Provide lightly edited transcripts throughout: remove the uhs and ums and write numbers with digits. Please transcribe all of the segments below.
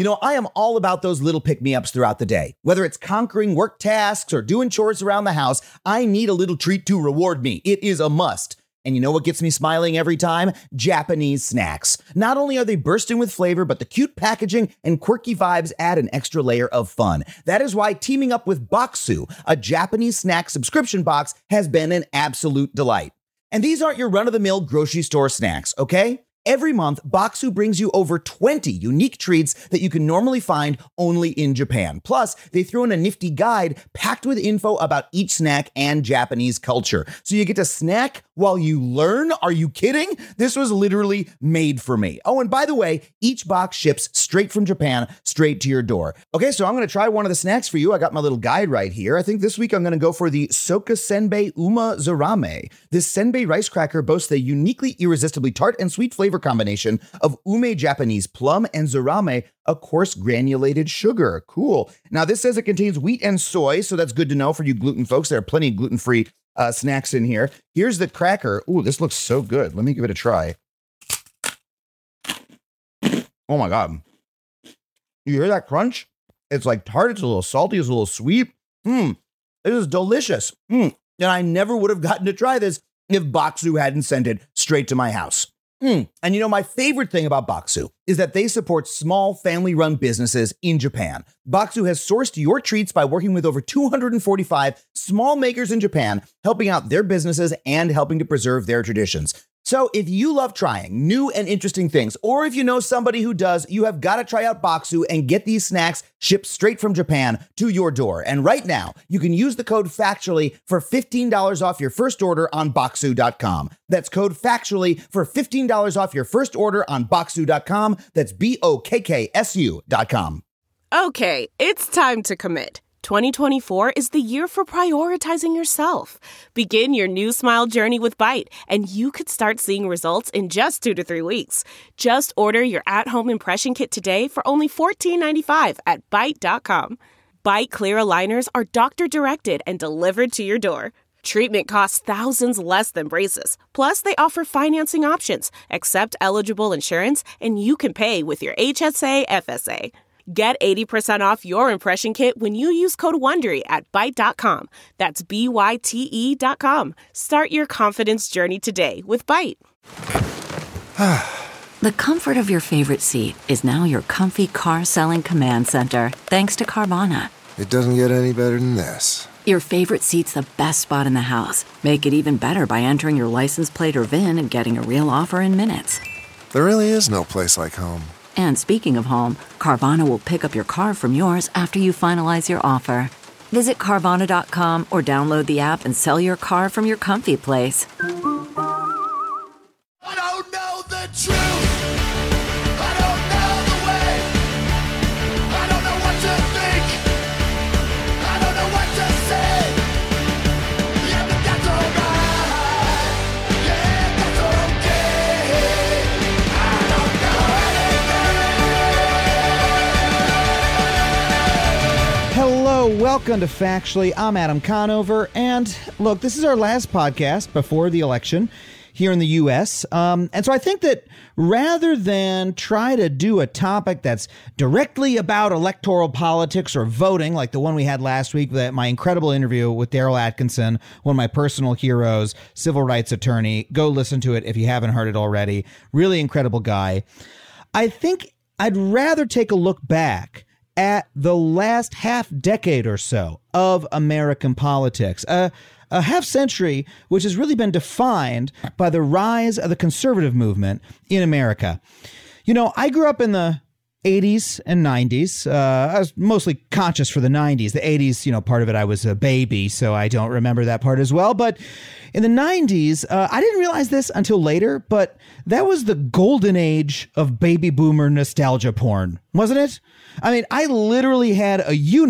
You know, I am all about those little pick-me-ups throughout the day. Whether it's conquering work tasks or doing chores around the house, I need a little treat to reward me. It is a must. And you know what gets me smiling every time? Japanese snacks. Not only are they bursting with flavor, but the cute packaging and quirky vibes add an extra layer of fun. That is why teaming up with Boxu, a Japanese snack subscription box, has been an absolute delight. And these aren't your run-of-the-mill grocery store snacks, okay? Every month, Boxu brings you over 20 unique treats that you can normally find only in Japan. Plus, they throw in a nifty guide packed with info about each snack and Japanese culture. So you get to snack while you learn? Are you kidding? This was literally made for me. Oh, and by the way, each box ships straight from Japan, straight to your door. Okay, so I'm going to try one of the snacks for you. I got my little guide right here. I think this week I'm going to go for the Soka Senbei Uma Zarame. This senbei rice cracker boasts a uniquely irresistibly tart and sweet flavor combination of ume Japanese plum and zarame, a coarse granulated sugar. Cool. Now, this says it contains wheat and soy, so that's good to know for you gluten folks. There are plenty of gluten-free snacks in here. Here's the cracker. Ooh, this looks so good. Let me give it a try. Oh my God. You hear that crunch? It's like tart. It's a little salty. It's a little sweet. This is delicious. And I never would have gotten to try this if Boxu hadn't sent it straight to my house. And you know, my favorite thing about Boxu is that they support small family-run businesses in Japan. Boxu has sourced your treats by working with over 245 small makers in Japan, helping out their businesses and helping to preserve their traditions. So if you love trying new and interesting things, or if you know somebody who does, you have got to try out Boxu and get these snacks shipped straight from Japan to your door. And right now, you can use the code FACTUALLY for $15 off your first order on Boxu.com. That's code FACTUALLY for $15 off your first order on Boxu.com. That's BOKKSU.com. Okay, it's time to commit. 2024 is the year for prioritizing yourself. Begin your new smile journey with Byte, and you could start seeing results in just 2 to 3 weeks. Just order your at-home impression kit today for only $14.95 at Byte.com. Byte clear aligners are doctor-directed and delivered to your door. Treatment costs thousands less than braces. Plus, they offer financing options, accept eligible insurance, and you can pay with your HSA FSA. Get 80% off your impression kit when you use code WONDERY at Byte.com. That's BYTE.com. Start your confidence journey today with Byte. The comfort of your favorite seat is now your comfy car selling command center, thanks to Carvana. It doesn't get any better than this. Your favorite seat's the best spot in the house. Make it even better by entering your license plate or VIN and getting a real offer in minutes. There really is no place like home. And speaking of home, Carvana will pick up your car from yours after you finalize your offer. Visit Carvana.com or download the app and sell your car from your comfy place. I don't know the truth. I don't know the way. I don't know what to think. I don't know what to say. Yeah, but that's alright. Yeah, that's okay. I don't know anything. Hello, welcome to Factually. I'm Adam Conover, and look, this is our last podcast before the election here in the U.S., and so I think that rather than try to do a topic that's directly about electoral politics or voting, like the one we had last week, my incredible interview with Daryl Atkinson, one of my personal heroes, civil rights attorney, go listen to it if you haven't heard it already. Really incredible guy. I think I'd rather take a look back at the last half decade or so of American politics, a half century which has really been defined by the rise of the conservative movement in America. You know, I grew up in the 80s and 90s. I was mostly conscious for the 90s. The 80s, you know, part of it I was a baby, so I don't remember that part as well. But in the 90s, I didn't realize this until later, but that was the golden age of baby boomer nostalgia porn, wasn't it? I mean, I literally had a unit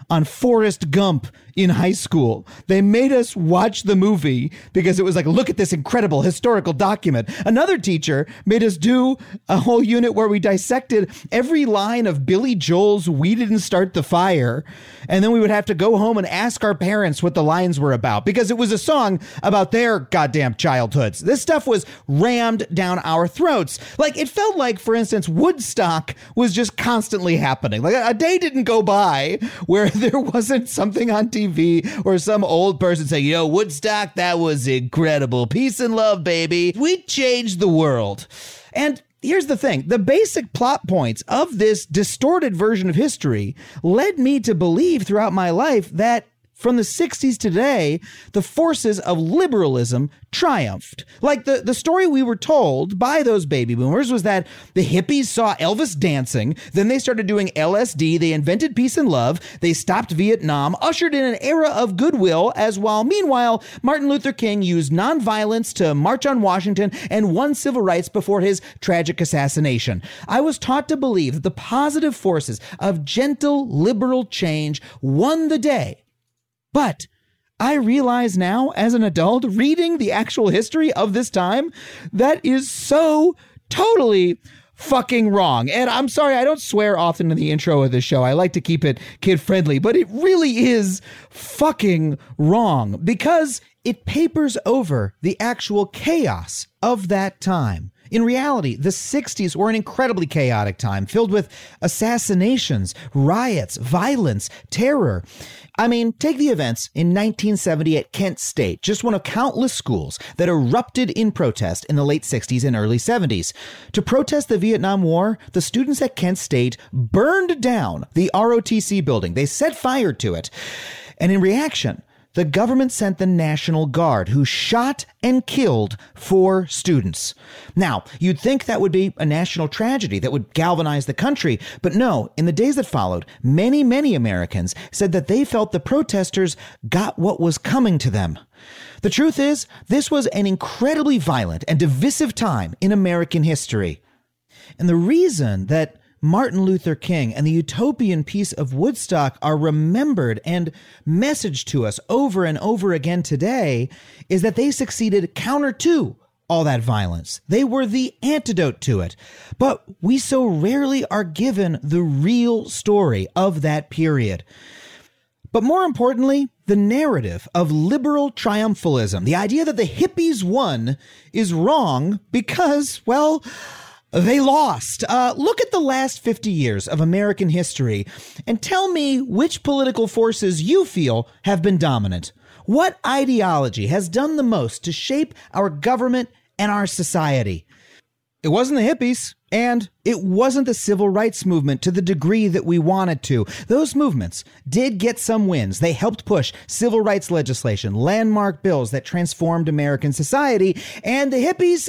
on Forrest Gump in high school. They made us watch the movie because it was like, look at this incredible historical document. Another teacher made us do a whole unit where we dissected every line of Billy Joel's "We Didn't Start the Fire." And then we would have to go home and ask our parents what the lines were about because it was a song about their goddamn childhoods. This stuff was rammed down our throats. Like, it felt like, for instance, Woodstock was just constantly happening. Like, a day didn't go by where there wasn't something on TV or some old person saying, yo, Woodstock, that was incredible. Peace and love, baby. We changed the world. And here's the thing. The basic plot points of this distorted version of history led me to believe throughout my life that from the 60s to today, the forces of liberalism triumphed. Like the story we were told by those baby boomers was that the hippies saw Elvis dancing, then they started doing LSD, they invented peace and love, they stopped Vietnam, ushered in an era of goodwill, meanwhile, Martin Luther King used nonviolence to march on Washington and won civil rights before his tragic assassination. I was taught to believe that the positive forces of gentle liberal change won the day. But I realize now, as an adult, reading the actual history of this time, that is so totally fucking wrong. And I'm sorry, I don't swear often in the intro of this show. I like to keep it kid-friendly, but it really is fucking wrong because it papers over the actual chaos of that time. In reality, the 60s were an incredibly chaotic time, filled with assassinations, riots, violence, terror. I mean, take the events in 1970 at Kent State, just one of countless schools that erupted in protest in the late 60s and early 70s. To protest the Vietnam War, the students at Kent State burned down the ROTC building. They set fire to it. And in reaction, the government sent the National Guard, who shot and killed 4 students. Now, you'd think that would be a national tragedy that would galvanize the country, but no, in the days that followed, many, many Americans said that they felt the protesters got what was coming to them. The truth is, this was an incredibly violent and divisive time in American history. And the reason that Martin Luther King and the utopian peace of Woodstock are remembered and messaged to us over and over again today is that they succeeded counter to all that violence. They were the antidote to it. But we so rarely are given the real story of that period. But more importantly, the narrative of liberal triumphalism, the idea that the hippies won, is wrong because, well, they lost. Look at the last 50 years of American history and tell me which political forces you feel have been dominant. What ideology has done the most to shape our government and our society? It wasn't the hippies, and it wasn't the civil rights movement to the degree that we wanted to. Those movements did get some wins. They helped push civil rights legislation, landmark bills that transformed American society, and the hippies,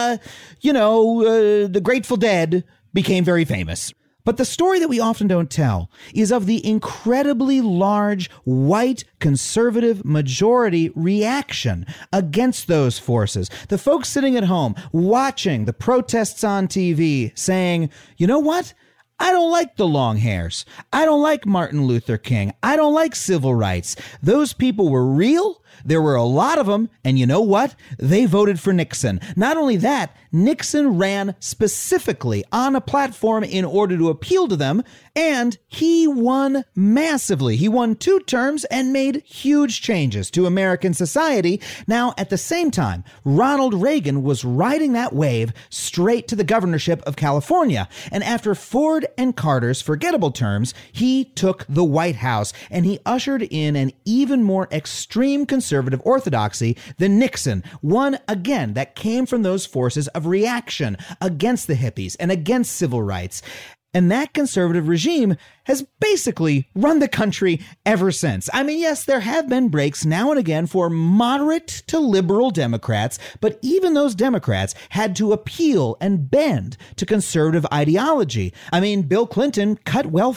the Grateful Dead became very famous. But the story that we often don't tell is of the incredibly large white conservative majority reaction against those forces. The folks sitting at home watching the protests on TV saying, you know what? I don't like the long hairs. I don't like Martin Luther King. I don't like civil rights. Those people were real. There were a lot of them, and you know what? They voted for Nixon. Not only that, Nixon ran specifically on a platform in order to appeal to them, and he won massively. He won 2 terms and made huge changes to American society. Now, at the same time, Ronald Reagan was riding that wave straight to the governorship of California, and after Ford and Carter's forgettable terms, he took the White House, and he ushered in an even more extreme conservative orthodoxy than Nixon, one again that came from those forces of reaction against the hippies and against civil rights. And that conservative regime has basically run the country ever since. I mean, yes, there have been breaks now and again for moderate to liberal Democrats, but even those Democrats had to appeal and bend to conservative ideology. I mean, Bill Clinton cut welfare.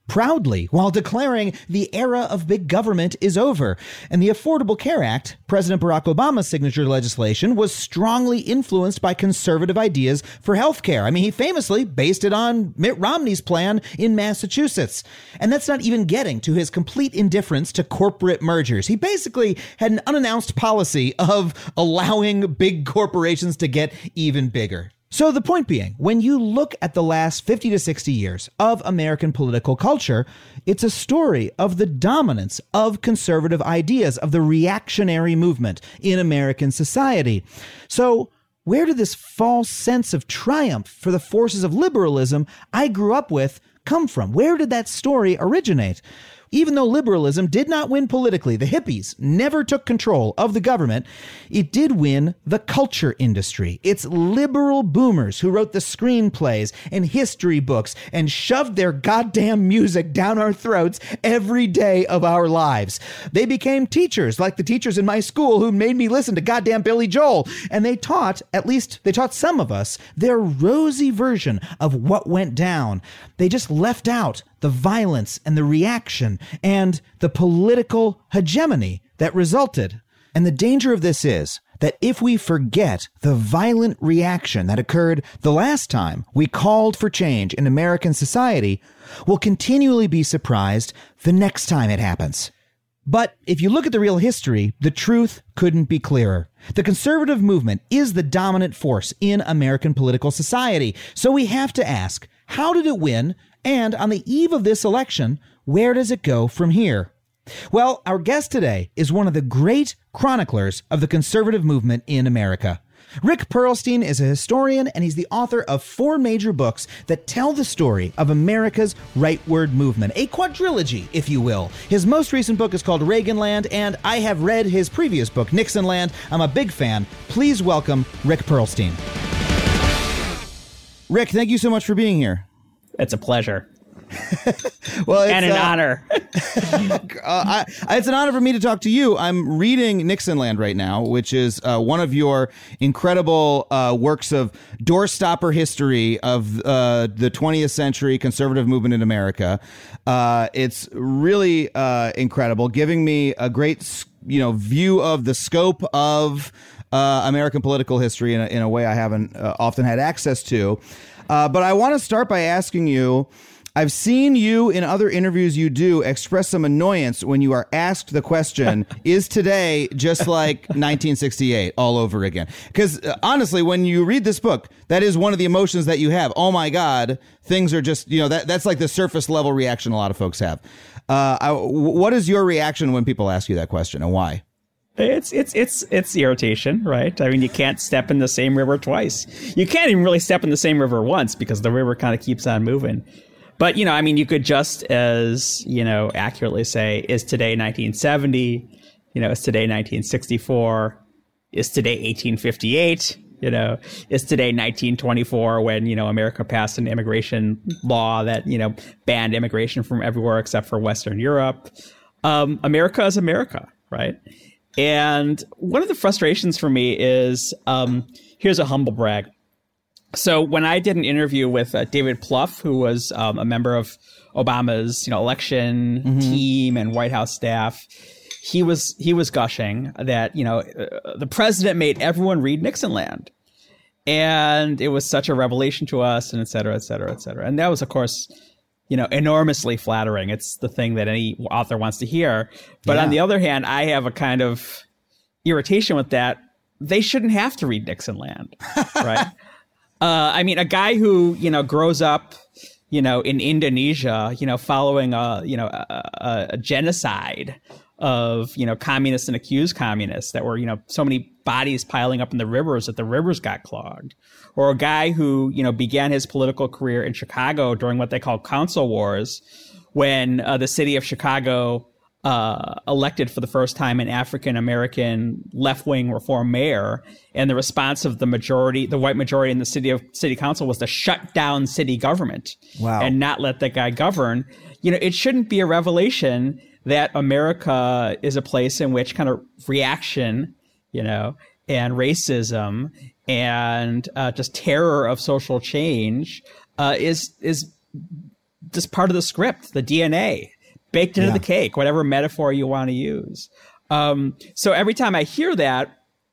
proudly while declaring the era of big government is over. And the Affordable Care Act, President Barack Obama's signature legislation, was strongly influenced by conservative ideas for health care. I mean, he famously based it on Mitt Romney's plan in Massachusetts. And that's not even getting to his complete indifference to corporate mergers. He basically had an unannounced policy of allowing big corporations to get even bigger. So the point being, when you look at the last 50 to 60 years of American political culture, it's a story of the dominance of conservative ideas, of the reactionary movement in American society. So where did this false sense of triumph for the forces of liberalism I grew up with come from? Where did that story originate? Even though liberalism did not win politically, the hippies never took control of the government, it did win the culture industry. It's liberal boomers who wrote the screenplays and history books and shoved their goddamn music down our throats every day of our lives. They became teachers, like the teachers in my school who made me listen to goddamn Billy Joel. And they taught some of us, their rosy version of what went down. They just left out the violence and the reaction and the political hegemony that resulted. And the danger of this is that if we forget the violent reaction that occurred the last time we called for change in American society, we'll continually be surprised the next time it happens. But if you look at the real history, the truth couldn't be clearer. The conservative movement is the dominant force in American political society. So we have to ask, how did it win? And on the eve of this election, where does it go from here? Well, our guest today is one of the great chroniclers of the conservative movement in America. Rick Perlstein is a historian, and he's the author of 4 major books that tell the story of America's rightward movement, a quadrilogy, if you will. His most recent book is called Reaganland, and I have read his previous book, Nixonland. I'm a big fan. Please welcome Rick Perlstein. Rick, thank you so much for being here. It's a pleasure. Well, and an honor. It's an honor for me to talk to you. I'm reading Nixonland right now, which is one of your incredible works of doorstopper history of the 20th century conservative movement in America. It's really incredible, giving me a great view of the scope of American political history in a way I haven't often had access to. But I want to start by asking you, I've seen you in other interviews you do express some annoyance when you are asked the question, is today just like 1968 all over again? Because honestly, when you read this book, that is one of the emotions that you have. Oh, my God, things are just, that's like the surface level reaction a lot of folks have. What is your reaction when people ask you that question, and why? It's irritation, right? I mean, you can't step in the same river twice. You can't even really step in the same river once because the river kind of keeps on moving. But, you could just as, accurately say, is today 1970? Is today 1964? Is today 1858? Is today 1924 when, America passed an immigration law that, banned immigration from everywhere except for Western Europe? America is America, right? And one of the frustrations for me is, here's a humble brag. So when I did an interview with David Plouffe, who was a member of Obama's election team and White House staff, he was gushing that the president made everyone read Nixonland, and it was such a revelation to us, and et cetera, et cetera, et cetera. And that was, of course, enormously flattering. It's the thing that any author wants to hear. But on the other hand, I have a kind of irritation with that. They shouldn't have to read Nixonland, right? A guy who, grows up, in Indonesia, following a genocide of, communists and accused communists that were, so many bodies piling up in the rivers that the rivers got clogged. Or a guy who, began his political career in Chicago during what they call council wars, when the city of Chicago elected for the first time an African-American left-wing reform mayor. And the response of the white majority in the city council was to shut down city government. Wow. And not let that guy govern. It shouldn't be a revelation that America is a place in which kind of reaction, and racism and just terror of social change is just part of the script, the DNA, baked into the cake, whatever metaphor you want to use. So every time I hear that,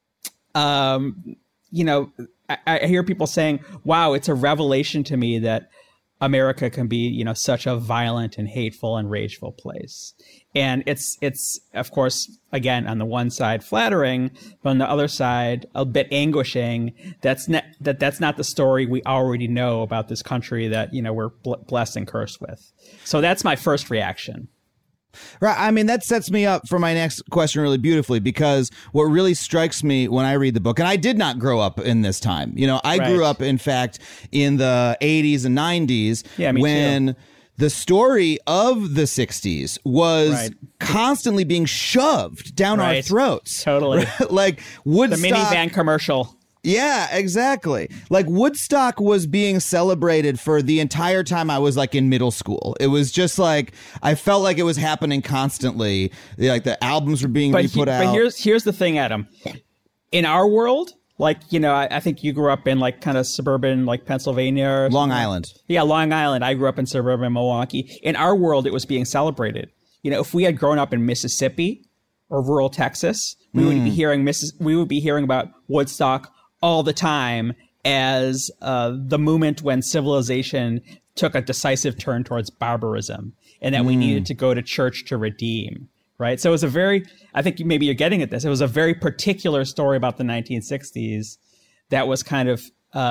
you know, I hear people saying, wow, it's a revelation to me that America can be, you know, such a violent and hateful and rageful place. And it's of course, again, on the one side flattering, but on the other side a bit anguishing. That's not the story we already know about this country that, you know, we're blessed and cursed with. So that's my first reaction. Right. I mean, that sets me up for my next question really beautifully, because what really strikes me when I read the book, and I did not grow up in this time. You know, I grew up, in fact, in the 80s and 90s when the story of the 60s was constantly being shoved down our throats. Totally. Like Woodstock. The minivan commercial. Yeah, exactly. Like Woodstock was being celebrated for the entire time I was like in middle school. It was just like, I felt like it was happening constantly. Like the albums were being put out. But here's the thing, Adam. In our world, like, you know, I think you grew up in like kind of suburban, like Pennsylvania. Or Long Island. Yeah, Long Island. I grew up in suburban Milwaukee. In our world, it was being celebrated. You know, if we had grown up in Mississippi or rural Texas, we would be hearing about Woodstock all the time as the moment when civilization took a decisive turn towards barbarism, and that we needed to go to church to redeem, right? So it was I think maybe you're getting at this, it was a very particular story about the 1960s that was kind of,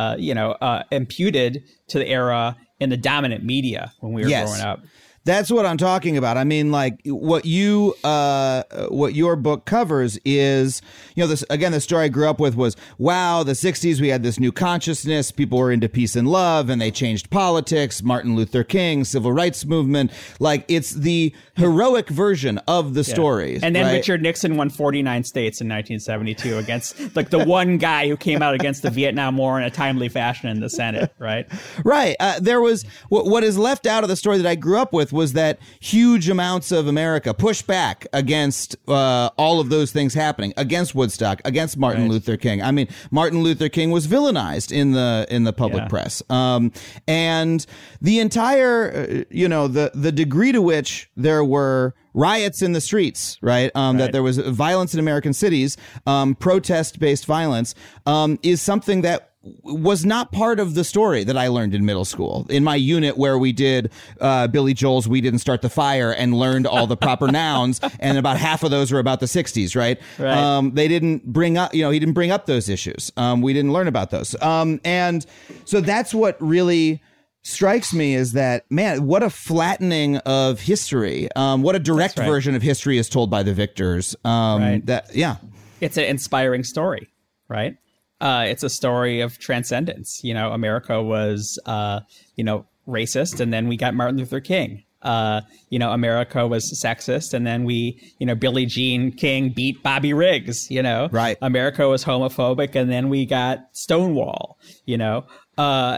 imputed to the era in the dominant media when we were growing up. That's what I'm talking about. I mean, like what your book covers is, you know, this again, the story I grew up with was, wow, the 60s, we had this new consciousness. People were into peace and love, and they changed politics. Martin Luther King, civil rights movement. Like, it's the heroic version of the story. And then Richard Nixon won 49 states in 1972 against like the one guy who came out against the Vietnam War in a timely fashion in the Senate, right? Right. There was what is left out of the story that I grew up with was that huge amounts of America pushed back against all of those things happening, against Woodstock, against Martin Luther King. I mean, Martin Luther King was villainized in the public press, and the entire the degree to which there were riots in the streets, that there was violence in American cities, protest-based violence, is something that was not part of the story that I learned in middle school. In my unit where we did Billy Joel's We Didn't Start the Fire and learned all the proper nouns, and about half of those were about the 60s, right? They didn't bring up, he didn't bring up those issues. We didn't learn about those. And so that's what really strikes me, is that, man, what a flattening of history. What a direct version of history is told by the victors. It's an inspiring story, right? It's a story of transcendence. You know, America was, racist, and then we got Martin Luther King. America was sexist, and then Billie Jean King beat Bobby Riggs, America was homophobic, and then we got Stonewall, I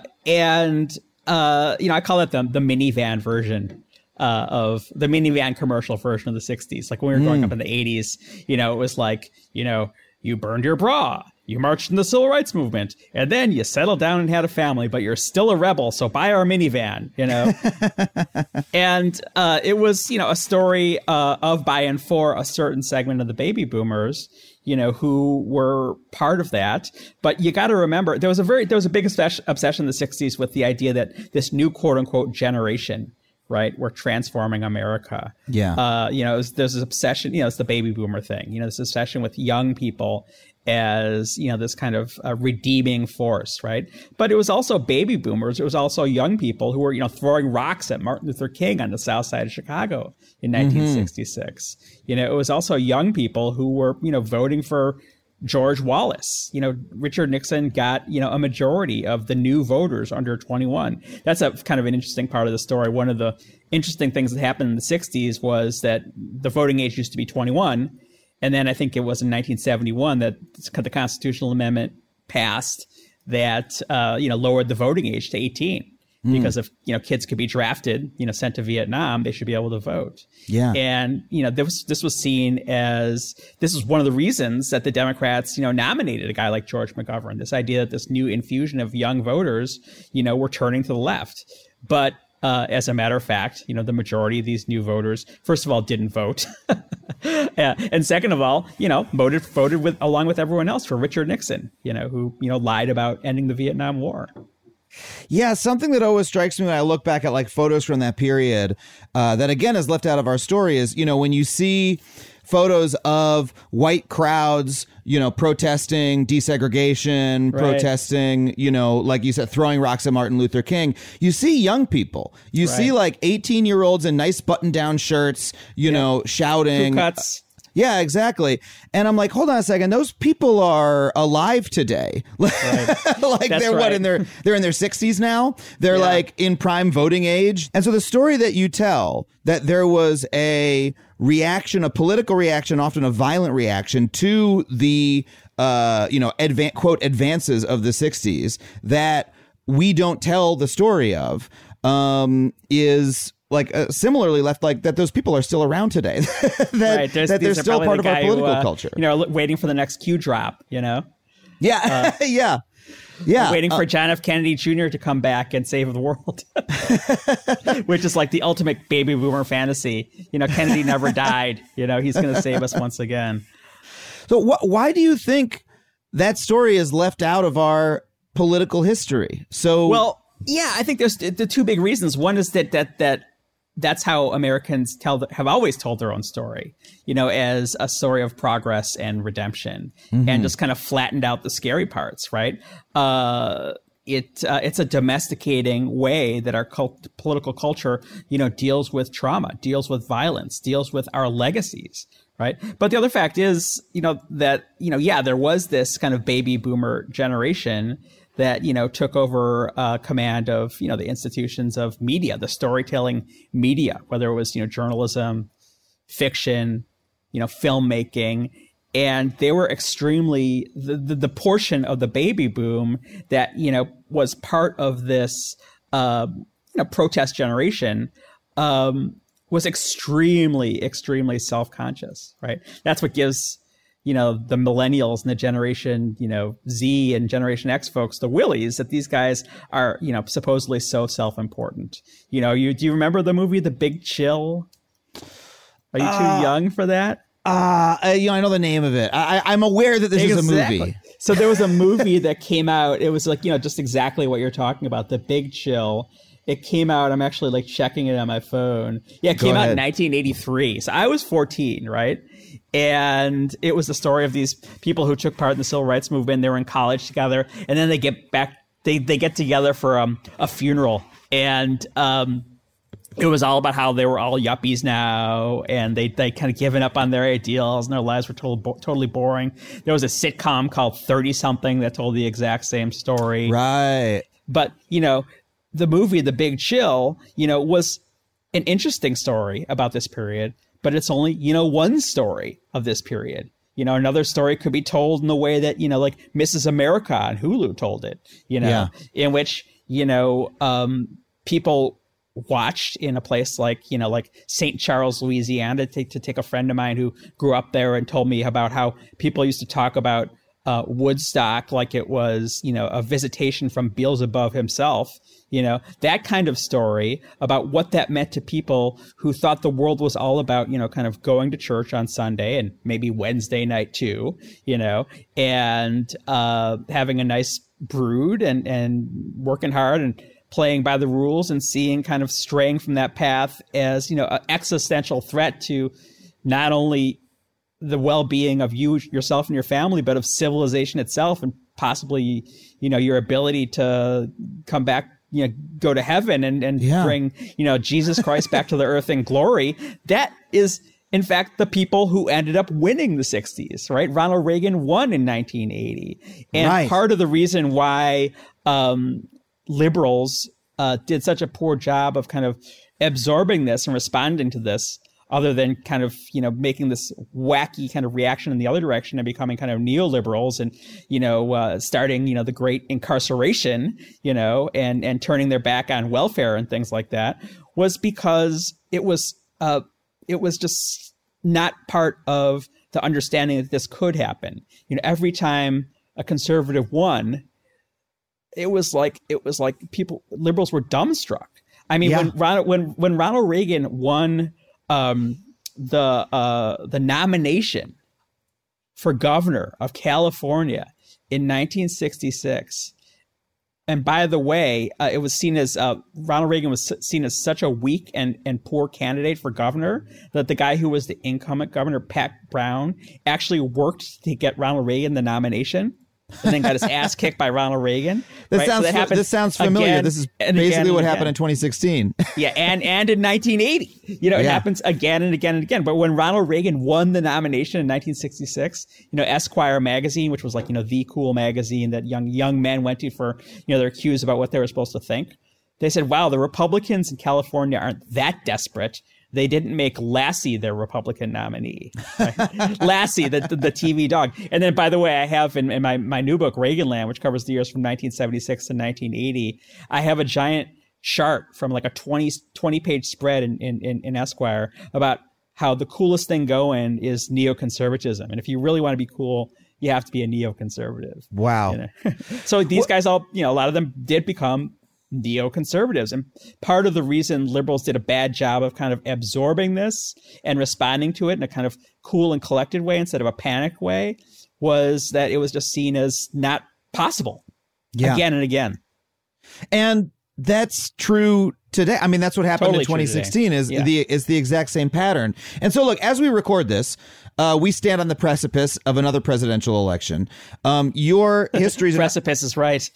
call it the minivan version of the minivan commercial version of the 60s. Like when we were growing up in the 80s, it was like, you burned your bra, you marched in the civil rights movement, and then you settled down and had a family, but you're still a rebel, so buy our minivan, And it was, a story of, by, and for a certain segment of the baby boomers, who were part of that. But you got to remember, there was a big obsession in the 60s with the idea that this new quote unquote generation, right, we're transforming America. There's this obsession, it's the baby boomer thing, this obsession with young people as, this kind of redeeming force, right? But it was also baby boomers. It was also young people who were, throwing rocks at Martin Luther King on the south side of Chicago in 1966. It was also young people who were, voting for George Wallace. Richard Nixon got, a majority of the new voters under 21. That's a kind of an interesting part of the story. One of the interesting things that happened in the 60s was that the voting age used to be 21. And then I think it was in 1971 that the constitutional amendment passed that, lowered the voting age to 18. Because if, kids could be drafted, sent to Vietnam, they should be able to vote. And, this was seen as, this was one of the reasons that the Democrats, nominated a guy like George McGovern. This idea that this new infusion of young voters, were turning to the left. But As a matter of fact, the majority of these new voters, first of all, didn't vote. And second of all, voted along with everyone else for Richard Nixon, who, lied about ending the Vietnam War. Yeah, something that always strikes me when I look back at like photos from that period that, again, is left out of our story is, when you see photos of white crowds, protesting desegregation, right. protesting, like you said, throwing rocks at Martin Luther King. You see young people. You right. see like 18-year-olds in nice button-down shirts, shouting. Crew cuts. Yeah, exactly. And I'm like, hold on a second. Those people are alive today. Right. Like That's they're right. they're in their 60s now. They're like in prime voting age. And so the story that you tell that there was a reaction, a political reaction, often a violent reaction to the quote advances of the 60s that we don't tell the story of is like similarly left like that those people are still around today. Right. That they're still part of our political culture. Waiting for the next Q drop, Yeah. Yeah. Waiting for John F. Kennedy Jr. to come back and save the world, which is like the ultimate baby boomer fantasy. Kennedy never died. He's going to save us once again. So why do you think that story is left out of our political history? So yeah, I think there's the two big reasons. One is that's how Americans have always told their own story, as a story of progress and redemption, and just kind of flattened out the scary parts, right? It's a domesticating way that our political culture, deals with trauma, deals with violence, deals with our legacies, right? But the other fact is, there was this kind of baby boomer generation that, took over command of, the institutions of media, the storytelling media, whether it was, journalism, fiction, filmmaking. And they were extremely the portion of the baby boom that, was part of this, protest generation was extremely, extremely self-conscious, right? That's what gives the millennials and the generation, Z and Generation X folks, the willies, that these guys are, supposedly so self-important. Do you remember the movie The Big Chill? Are you too young for that? I know the name of it. I'm aware that this is a movie. So there was a movie that came out. It was like, just exactly what you're talking about, The Big Chill. It came out, I'm actually like checking it on my phone. Yeah, it came out in 1983. So I was 14, right? And it was the story of these people who took part in the civil rights movement. They were in college together, and then they get back. They get together for a funeral, and it was all about how they were all yuppies now, and they kind of given up on their ideals, and their lives were totally boring. There was a sitcom called 30 Something that told the exact same story. Right. But the movie The Big Chill, was an interesting story about this period. But it's only, one story of this period. Another story could be told in the way that, like Mrs. America on Hulu told it, in which, people watched in a place like, like St. Charles, Louisiana, to take a friend of mine who grew up there and told me about how people used to talk about Woodstock like it was, a visitation from Beelzebub himself. That kind of story about what that meant to people who thought the world was all about, kind of going to church on Sunday and maybe Wednesday night too, and having a nice brood and working hard and playing by the rules and seeing kind of straying from that path as, an existential threat to not only the well-being of yourself and your family, but of civilization itself, and possibly, your ability to come back, go to heaven and bring, Jesus Christ back to the earth in glory. That is, in fact, the people who ended up winning the 60s, right? Ronald Reagan won in 1980. And part of the reason why liberals did such a poor job of kind of absorbing this and responding to this, other than kind of, making this wacky kind of reaction in the other direction and becoming kind of neoliberals and, starting, the great incarceration, and turning their back on welfare and things like that, was because it was just not part of the understanding that this could happen. Every time a conservative won, it was like liberals were dumbstruck. I mean, Yeah. when Ronald Reagan won the nomination for governor of California in 1966. And by the way, it was seen as Ronald Reagan was seen as such a weak and poor candidate for governor that the guy who was the incumbent governor, Pat Brown, actually worked to get Ronald Reagan the nomination and then got his ass kicked by Ronald Reagan. This right? sounds familiar. Again, this is and basically again what and happened again. in 2016. Yeah, and in 1980. You know, it Yeah. happens again and again and again. But when Ronald Reagan won the nomination in 1966, you know, Esquire magazine, which was like, you know, the cool magazine that young men went to for, you know, their cues about what they were supposed to think. They said, wow, the Republicans in California aren't that desperate. They didn't make Lassie their Republican nominee. Right? Lassie, the TV dog. And then, by the way, I have in my new book, Reaganland, which covers the years from 1976 to 1980, I have a giant chart from like a 20-page spread in Esquire about how the coolest thing going is neoconservatism. And if you really want to be cool, you have to be a neoconservative. Wow. You know? So these guys all, you know, a lot of them did become neoconservatives. And part of the reason liberals did a bad job of kind of absorbing this and responding to it in a kind of cool and collected way instead of a panic way was that it was just seen as not possible again and again. And that's true today. I mean, that's what happened Totally in true 2016 today. is the exact same pattern. And so, look, as we record this, we stand on the precipice of another presidential election. Your history's Precipice is right.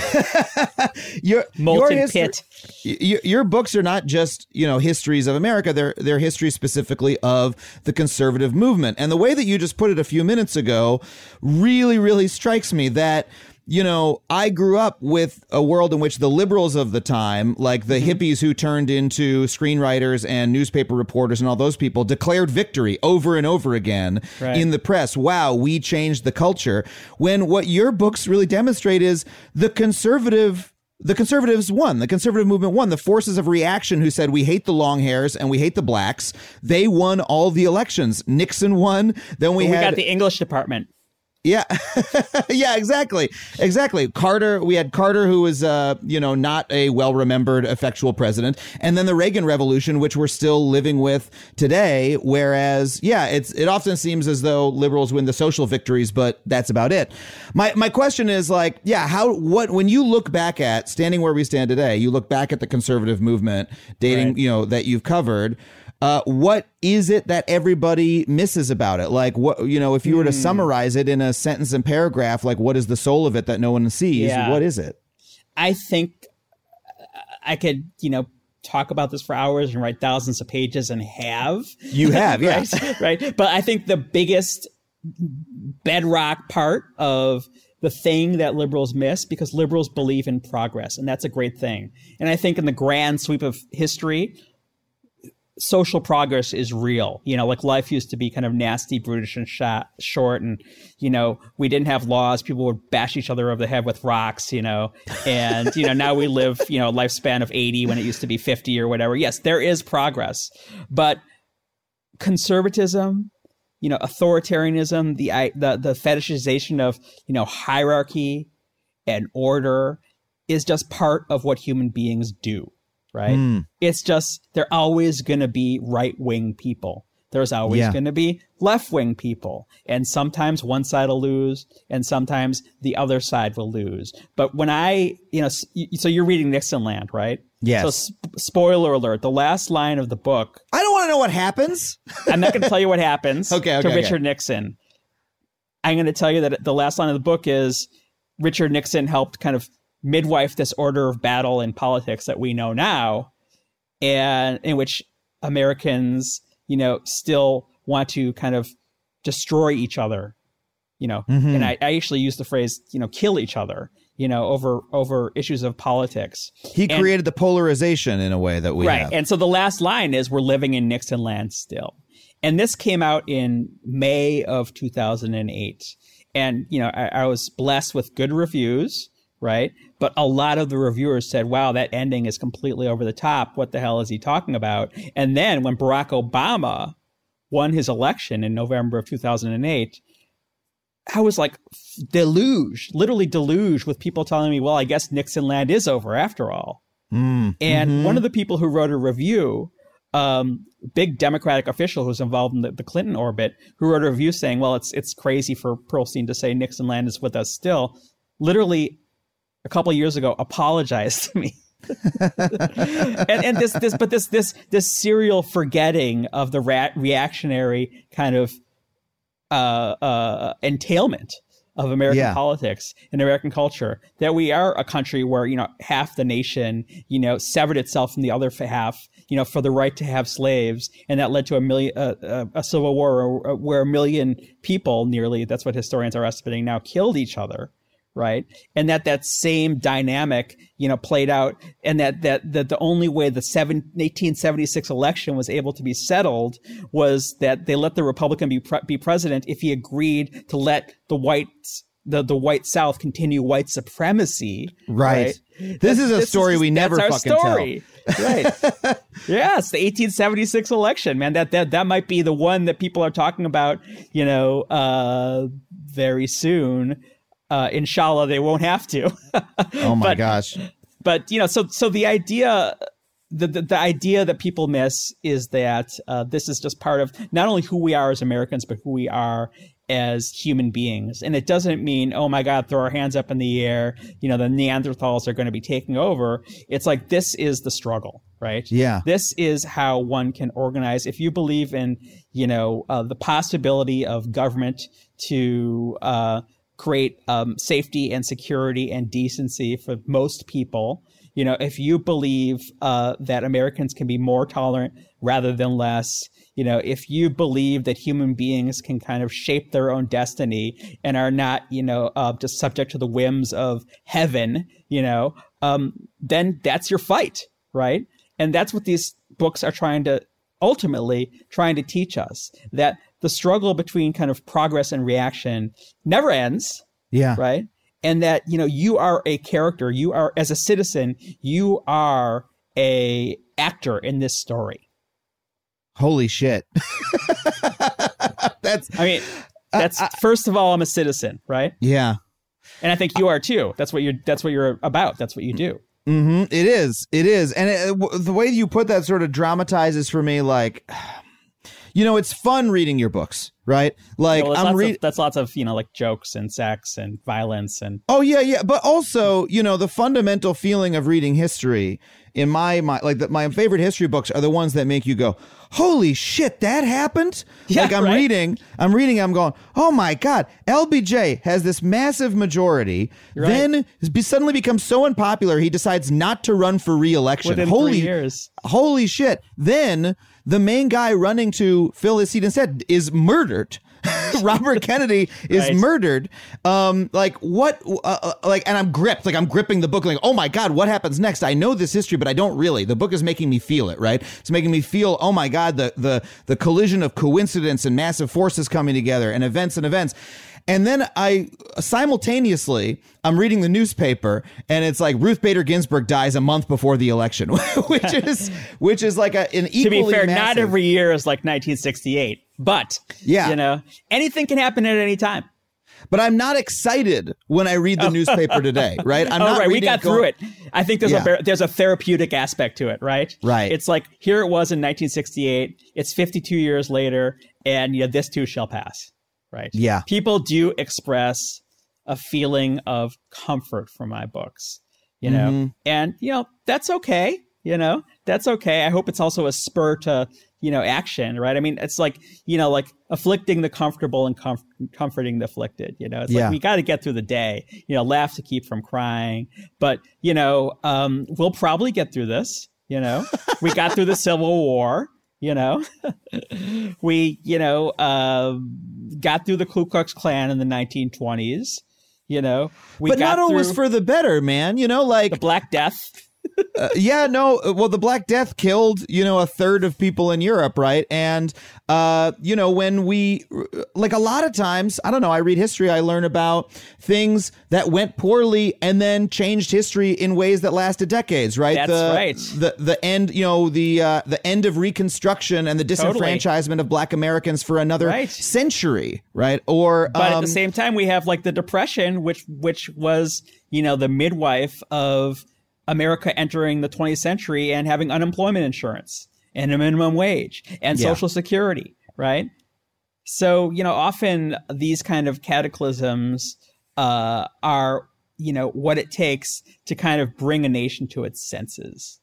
your Molten history- pit. Your books are not just, you know, histories of America. They're histories specifically of the conservative movement. And the way that you just put it a few minutes ago really, really strikes me that, you know, I grew up with a world in which the liberals of the time, like the hippies who turned into screenwriters and newspaper reporters and all those people, declared victory over and over again in the press. Wow, we changed the culture. When what your books really demonstrate is the conservatives won. The conservative movement won. The forces of reaction who said we hate the long hairs and we hate the blacks, they won all the elections. Nixon won. Then we got the English department. Yeah. Yeah, exactly. Carter, we had Carter, who was, you know, not a well-remembered, effectual president. And then the Reagan Revolution, which we're still living with today. Whereas, yeah, it often seems as though liberals win the social victories, but that's about it. My question is like, yeah, when you look back at standing where we stand today, you look back at the conservative movement dating, you know, that you've covered. What is it that everybody misses about it? Like, what, you know, if you were to summarize it in a sentence and paragraph, like what is the soul of it that no one sees? Yeah. What is it? I think I could, you know, talk about this for hours and write thousands of pages and have. You have, yeah. Right. But I think the biggest bedrock part of the thing that liberals miss, because liberals believe in progress, and that's a great thing. And I think in the grand sweep of history, social progress is real. You know, like life used to be kind of nasty, brutish, and short. And, you know, we didn't have laws. People would bash each other over the head with rocks, you know. And, you know, now we live, you know, a lifespan of 80 when it used to be 50 or whatever. Yes, there is progress. But conservatism, you know, authoritarianism, the fetishization of, you know, hierarchy and order is just part of what human beings do. Right. It's just they're always going to be right wing people. There's always going to be left wing people. And sometimes one side will lose and sometimes the other side will lose. But when you know, so you're reading Nixonland, right? Yes. So spoiler alert, the last line of the book. I don't want to know what happens. I'm not going to tell you what happens to Richard Nixon. I'm going to tell you that the last line of the book is Richard Nixon helped kind of midwife this order of battle in politics that we know now, and in which Americans, you know, still want to kind of destroy each other, you know, and I actually use the phrase, you know, kill each other, you know, over issues of politics. He created the polarization in a way that we have. And so the last line is we're living in Nixon land still. And this came out in May of 2008. And, you know, I was blessed with good reviews. Right. But a lot of the reviewers said, wow, that ending is completely over the top. What the hell is he talking about? And then when Barack Obama won his election in November of 2008, I was like literally deluged with people telling me, well, I guess Nixon land is over after all. And one of the people who wrote a review, big Democratic official who's involved in the Clinton orbit, who wrote a review saying, well, it's crazy for Pearlstein to say Nixon land is with us still, literally a couple of years ago apologized to me. and this serial forgetting of the reactionary kind of entailment of American politics and American culture, that we are a country where, you know, half the nation, you know, severed itself from the other half, you know, for the right to have slaves. And that led to a civil war where 1 million people nearly, that's what historians are estimating now, killed each other. Right. And that same dynamic, you know, played out, and that the only way the 1876 election was able to be settled was that they let the Republican be president if he agreed to let the white South continue white supremacy. Right. This is a story we never fucking story. Tell. Right. Yeah, it's the 1876 election, man. That might be the one that people are talking about, you know, very soon. Inshallah, they won't have to. Oh my gosh! But you know, so the idea, the idea that people miss is that this is just part of not only who we are as Americans, but who we are as human beings. And it doesn't mean, oh my God, throw our hands up in the air, you know, the Neanderthals are going to be taking over. It's like, this is the struggle, right? Yeah. This is how one can organize. If you believe in, you know, the possibility of government to create safety and security and decency for most people. You know, if you believe that Americans can be more tolerant rather than less, you know, if you believe that human beings can kind of shape their own destiny and are not, you know, just subject to the whims of heaven, you know, then that's your fight, right? And that's what these books are ultimately trying to teach us, that the struggle between kind of progress and reaction never ends. Yeah. Right. And that, you know, you are a character. You are, as a citizen, you are a actor in this story. Holy shit. That's first of all, I'm a citizen. Right. Yeah. And I think you are too. That's what you're about. That's what you do. Mm-hmm. It is. And the way you put that sort of dramatizes for me, like, you know, it's fun reading your books, right? Like, that's lots of, you know, like jokes and sex and violence and. Oh, yeah. But also, you know, the fundamental feeling of reading history in my mind, like my favorite history books are the ones that make you go, holy shit, that happened? Yeah, like I'm reading, I'm going, oh my God, LBJ has this massive majority, then suddenly becomes so unpopular, he decides not to run for re-election. Within 3 years. Holy shit. Then the main guy running to fill his seat instead is murdered. Robert Kennedy is murdered. Like what? And I'm gripped. Like I'm gripping the book. Like, oh my God, what happens next? I know this history, but I don't really. The book is making me feel it. Right? It's making me feel. Oh my God, the collision of coincidence and massive forces coming together and events. And then simultaneously, I'm reading the newspaper, and it's like Ruth Bader Ginsburg dies a month before the election, which is like an equally to be fair, massive... not every year is like 1968, but you know, anything can happen at any time. But I'm not excited when I read the newspaper today, right? I'm not. We got through it. I think there's a therapeutic aspect to it, right? Right. It's like here it was in 1968. It's 52 years later, and this too shall pass. Right. Yeah. People do express a feeling of comfort from my books, you know, and, you know, that's okay. You know, that's okay. I hope it's also a spur to, you know, action. Right. I mean, it's like, you know, like afflicting the comfortable and comforting the afflicted. You know, it's like we got to get through the day, you know, laugh to keep from crying. But, you know, we'll probably get through this. You know, we got through the Civil War. You know, we, you know, got through the Ku Klux Klan in the 1920s, you know. But not always for the better, man. You know, like the Black Death. Well, the Black Death killed, you know, a third of people in Europe, right? And, you know, when we, like a lot of times, I don't know, I read history, I learn about things that went poorly and then changed history in ways that lasted decades, right? That's right. The end, you know, the end of Reconstruction and the disenfranchisement of Black Americans for another century, right? But at the same time, we have like the Depression, which was, you know, the midwife of America entering the 20th century and having unemployment insurance and a minimum wage and Social Security, right? So, often these kind of cataclysms are, what it takes to kind of bring a nation to its senses,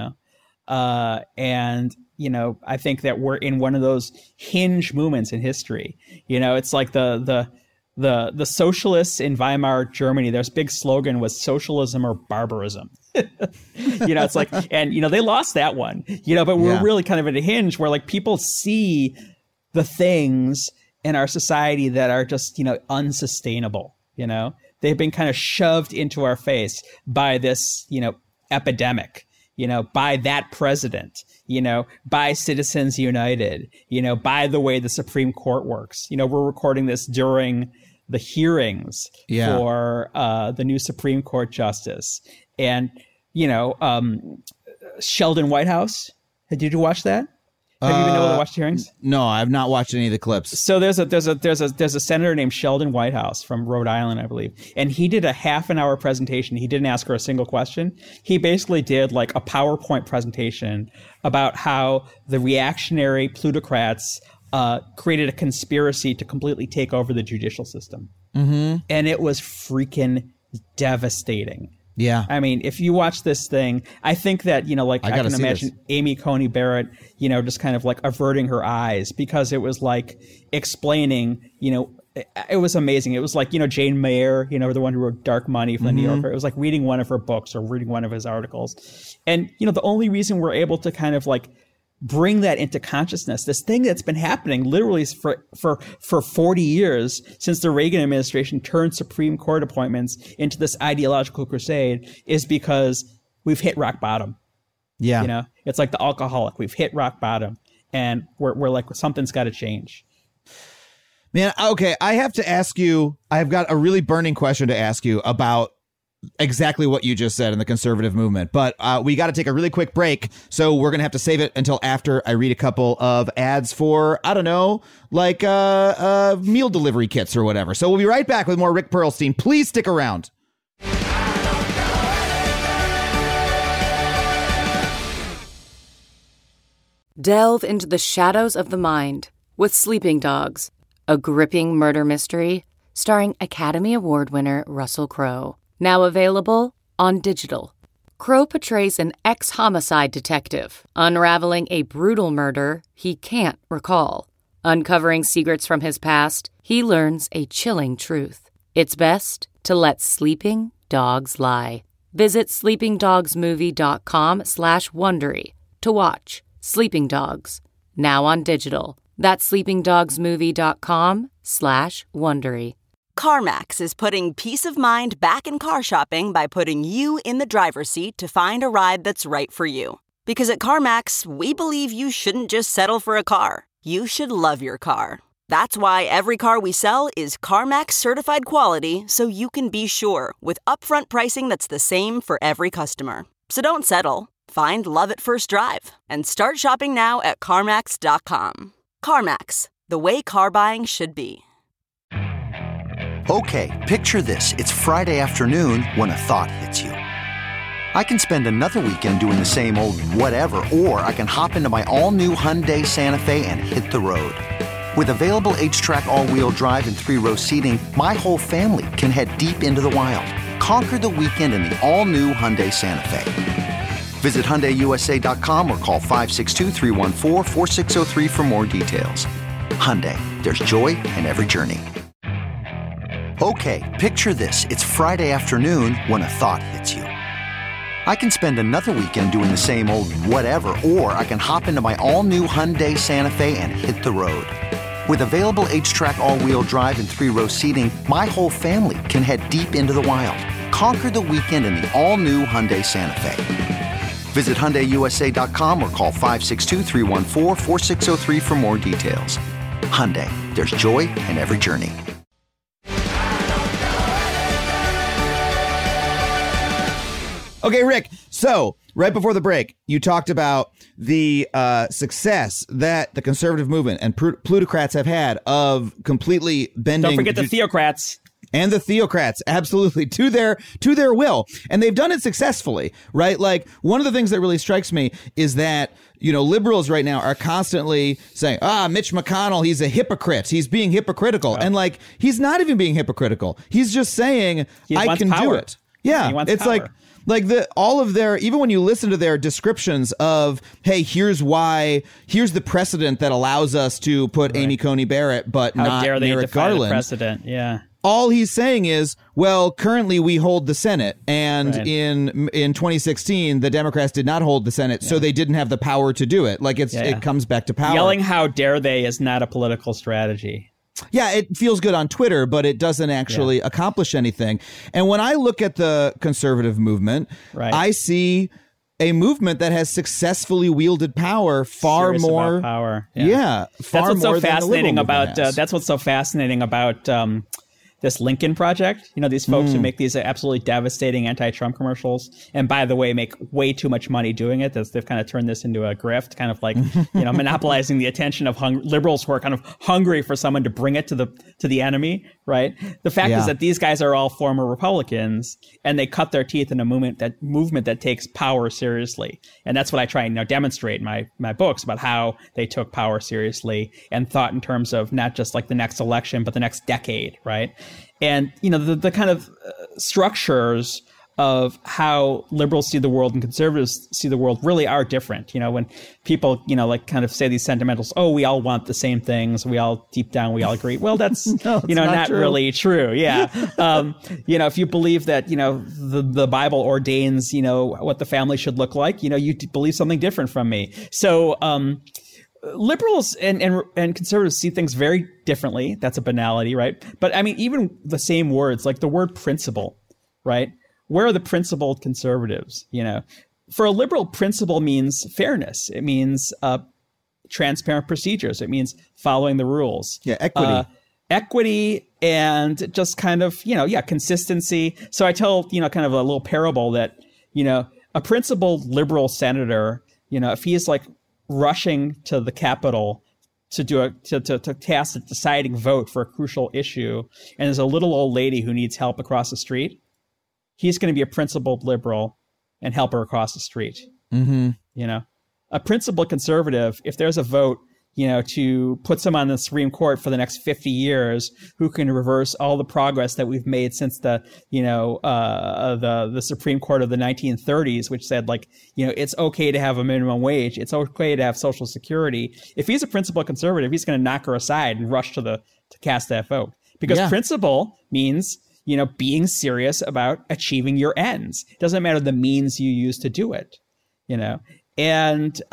and, I think that we're in one of those hinge moments in history. It's like the socialists in Weimar Germany, their big slogan was socialism or barbarism. It's like, and, they lost that one, but we're really kind of at a hinge where like people see the things in our society that are just, unsustainable. They've been kind of shoved into our face by this, epidemic, by that president, by Citizens United, by the way the Supreme Court works. We're recording this during the hearings for the new Supreme Court justice. And, Sheldon Whitehouse. Did you watch that? Have you been able to watch the hearings? No, I've not watched any of the clips. So there's a senator named Sheldon Whitehouse from Rhode Island, I believe, and he did a half-an-hour presentation. He didn't ask her a single question. He basically did like a PowerPoint presentation about how the reactionary plutocrats created a conspiracy to completely take over the judicial system, and it was freaking devastating. Yeah. I mean, if you watch this thing, I think that, I can imagine Amy Coney Barrett, just kind of like averting her eyes because it was like explaining, it was amazing. It was like, Jane Mayer, the one who wrote Dark Money for the New Yorker. It was like reading one of her books or reading one of his articles. And, the only reason we're able to kind of like bring that into consciousness, this thing that's been happening literally for 40 years since the Reagan administration turned Supreme Court appointments into this ideological crusade, is because we've hit rock bottom. Yeah. It's like the alcoholic. We've hit rock bottom and we're like, something's got to change. Man, okay, I have to ask you, I've got a really burning question to ask you about exactly what you just said in the conservative movement, but we got to take a really quick break, so we're gonna have to save it until after I read a couple of ads for, I don't know, like meal delivery kits or whatever. So we'll be right back with more Rick Perlstein. Please stick around. Delve into the shadows of the mind with Sleeping Dogs, a gripping murder mystery starring Academy Award winner Russell Crowe. Now available on digital. Crowe portrays an ex-homicide detective unraveling a brutal murder he can't recall. Uncovering secrets from his past, he learns a chilling truth. It's best to let sleeping dogs lie. Visit sleepingdogsmovie.com/Wondery to watch Sleeping Dogs, now on digital. That's sleepingdogsmovie.com/Wondery. CarMax is putting peace of mind back in car shopping by putting you in the driver's seat to find a ride that's right for you. Because at CarMax, we believe you shouldn't just settle for a car. You should love your car. That's why every car we sell is CarMax certified quality, so you can be sure with upfront pricing that's the same for every customer. So don't settle. Find love at first drive and start shopping now at CarMax.com. CarMax, the way car buying should be. Okay, picture this. It's Friday afternoon when a thought hits you. I can spend another weekend doing the same old whatever, or I can hop into my all-new Hyundai Santa Fe and hit the road. With available H-Track all-wheel drive and 3-row seating, my whole family can head deep into the wild. Conquer the weekend in the all-new Hyundai Santa Fe. Visit HyundaiUSA.com or call 562-314-4603 for more details. Hyundai, there's joy in every journey. Okay, picture this. It's Friday afternoon when a thought hits you. I can spend another weekend doing the same old whatever, or I can hop into my all-new Hyundai Santa Fe and hit the road. With available H-Track all-wheel drive and 3-row seating, my whole family can head deep into the wild. Conquer the weekend in the all-new Hyundai Santa Fe. Visit HyundaiUSA.com or call 562-314-4603 for more details. Hyundai, there's joy in every journey. Okay, Rick, so right before the break, you talked about the success that the conservative movement and plutocrats have had of completely bending... Don't forget the theocrats. And the theocrats, absolutely, to their will. And they've done it successfully, right? Like, one of the things that really strikes me is that, liberals right now are constantly saying, Mitch McConnell, he's a hypocrite. He's being hypocritical. And like, he's not even being hypocritical. He's just saying, I can do it. Yeah. It's power. Like all of their, even when you listen to their descriptions of, hey, here's the precedent that allows us to put Amy Coney Barrett, but How not dare they Merrick defy Garland. The precedent. Yeah. All he's saying is, well, currently we hold the Senate, and in 2016 the Democrats did not hold the Senate, so they didn't have the power to do it. Like it comes back to power. Yelling "How dare they" is not a political strategy. Yeah, it feels good on Twitter, but it doesn't actually accomplish anything. And when I look at the conservative movement, I see a movement that has successfully wielded power far Serious more about power. Far more than the liberal movement has. That's what's so fascinating about this Lincoln Project. These folks who make these absolutely devastating anti-Trump commercials, and by the way, make way too much money doing it. They've kind of turned this into a grift, kind of like monopolizing the attention of liberals who are kind of hungry for someone to bring it to the enemy. Right. The fact is that these guys are all former Republicans, and they cut their teeth in a movement that takes power seriously. And that's what I try and demonstrate in my books about how they took power seriously and thought in terms of not just like the next election, but the next decade. Right. And, the kind of structures of how liberals see the world and conservatives see the world really are different. When people, like kind of say these sentimentals, we all want the same things. We all deep down, we all agree. Well, that's, not really true. Yeah. If you believe that, the Bible ordains, what the family should look like, you believe something different from me. So, liberals and conservatives see things very differently. That's a banality, right? But I mean, even the same words, like the word principle, right? Where are the principled conservatives? For a liberal, principle means fairness. It means transparent procedures. It means following the rules. Yeah, equity. Equity and just kind of, consistency. So I tell, kind of a little parable that, a principled liberal senator, if he is like rushing to the Capitol to cast a deciding vote for a crucial issue, and there's a little old lady who needs help across the street, he's going to be a principled liberal and help her across the street. Mm-hmm. A principled conservative, if there's a vote, to put someone on the Supreme Court for the next 50 years who can reverse all the progress that we've made since the Supreme Court of the 1930s, which said it's okay to have a minimum wage. It's okay to have Social Security. If he's a principled conservative, he's going to knock her aside and rush to cast that vote, because principle means, being serious about achieving your ends. It doesn't matter the means you use to do it, and,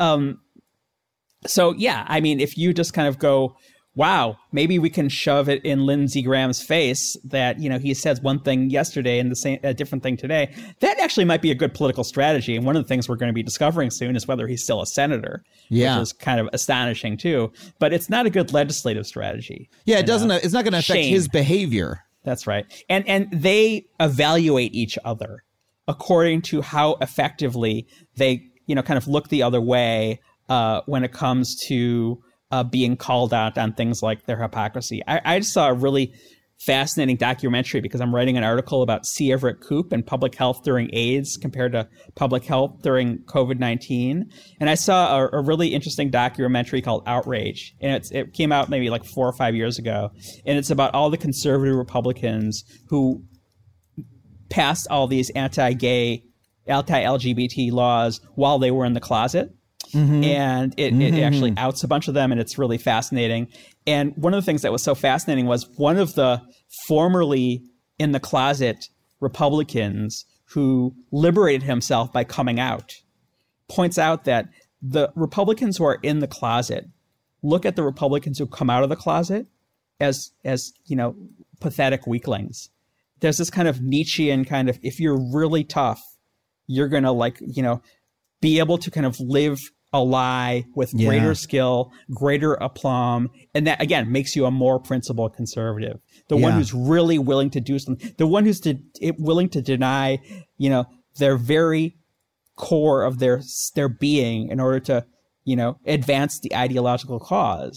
so, yeah, I mean, if you just kind of go, wow, maybe we can shove it in Lindsey Graham's face that, he says one thing yesterday and a different thing today, that actually might be a good political strategy. And one of the things we're going to be discovering soon is whether he's still a senator, which is kind of astonishing, too. But it's not a good legislative strategy. Yeah, it's not going to affect his behavior. That's right. And they evaluate each other according to how effectively they, kind of look the other way when it comes to being called out on things like their hypocrisy. I just saw a really fascinating documentary because I'm writing an article about C. Everett Koop and public health during AIDS compared to public health during COVID-19. And I saw a really interesting documentary called Outrage. And it came out maybe like 4 or 5 years ago. And it's about all the conservative Republicans who passed all these anti-gay, anti-LGBT laws while they were in the closet. Mm-hmm. And it actually outs a bunch of them, and it's really fascinating. And one of the things that was so fascinating was one of the formerly in the closet Republicans who liberated himself by coming out points out that the Republicans who are in the closet look at the Republicans who come out of the closet as pathetic weaklings. There's this kind of Nietzschean kind of, if you're really tough, you're going to be able to kind of live a lie with greater skill, greater aplomb. And that, again, makes you a more principled conservative. The one who's really willing to do something, the one who's willing to deny, their very core of their being in order to, advance the ideological cause.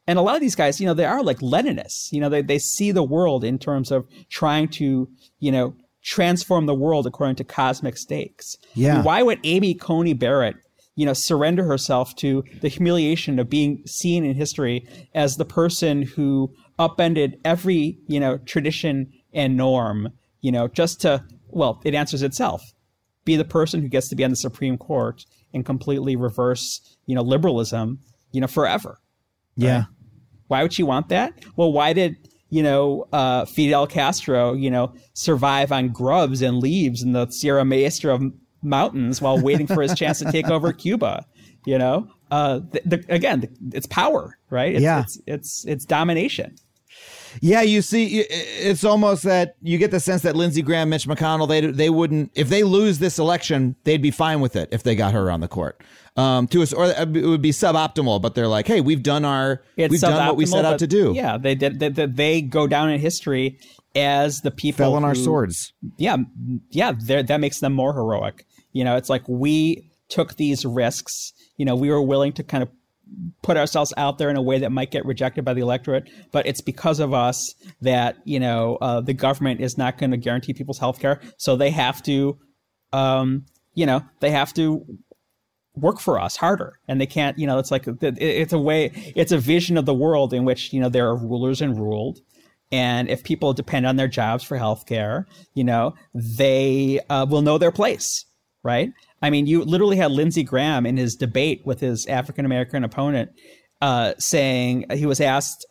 And a lot of these guys, you know, they are like Leninists. You know, they see the world in terms of trying to, you know, transform the world according to cosmic stakes. Yeah. I mean, why would Amy Coney Barrett, you know, surrender herself to the humiliation of being seen in history as the person who upended every, you know, tradition and norm, you know, just to, well, it answers itself. Be the person who gets to be on the Supreme Court and completely reverse, you know, liberalism, you know, forever. Yeah. Right? Why would she want that? Well, why did, you know, Fidel Castro, you know, survive on grubs and leaves in the Sierra Maestra mountains while waiting for his chance to take over Cuba? You know, again, it's power, right? It's domination. Yeah, you see, it's almost that you get the sense that Lindsey Graham, Mitch McConnell, they wouldn't, if they lose this election, they'd be fine with it if they got her on the court. Or it would be suboptimal, but they're like, hey, we've done what we set out to do. Yeah, they did. They go down in history as the people fell on our swords. Yeah, that makes them more heroic. You know, it's like we took these risks. You know, we were willing to kind of put ourselves out there in a way that might get rejected by the electorate, but it's because of us that, you know, the government is not going to guarantee people's health care. So they have to, they have to work for us harder, and they can't, you know, it's like, it's a vision of the world in which, you know, there are rulers and ruled. And if people depend on their jobs for health care, you know, they will know their place, right? I mean, you literally had Lindsey Graham in his debate with his African-American opponent saying, he was asked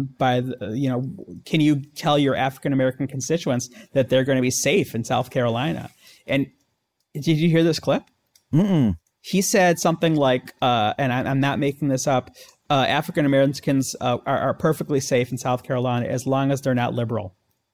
can you tell your African-American constituents that they're going to be safe in South Carolina? And did you hear this clip? Mm-mm. He said something like, and I'm not making this up, African-Americans are perfectly safe in South Carolina as long as they're not liberal.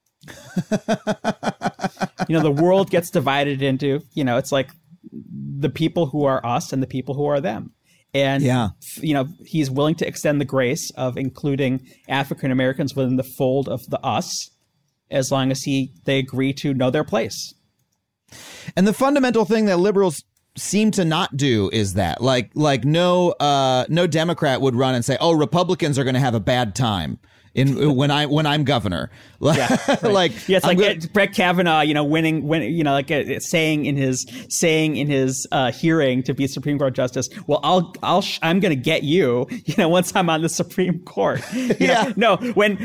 You know, the world gets divided into, you know, it's like the people who are us and the people who are them. And, you know, he's willing to extend the grace of including African-Americans within the fold of the us, as long as they agree to know their place. And the fundamental thing that liberals seem to not do is that, like no Democrat would run and say, oh, Republicans are going to have a bad time when I'm governor. Yeah, right. It's Brett Kavanaugh, you know, winning, you know, like saying in his hearing to be Supreme Court justice, well, I'm going to get you, you know, once I'm on the Supreme Court. When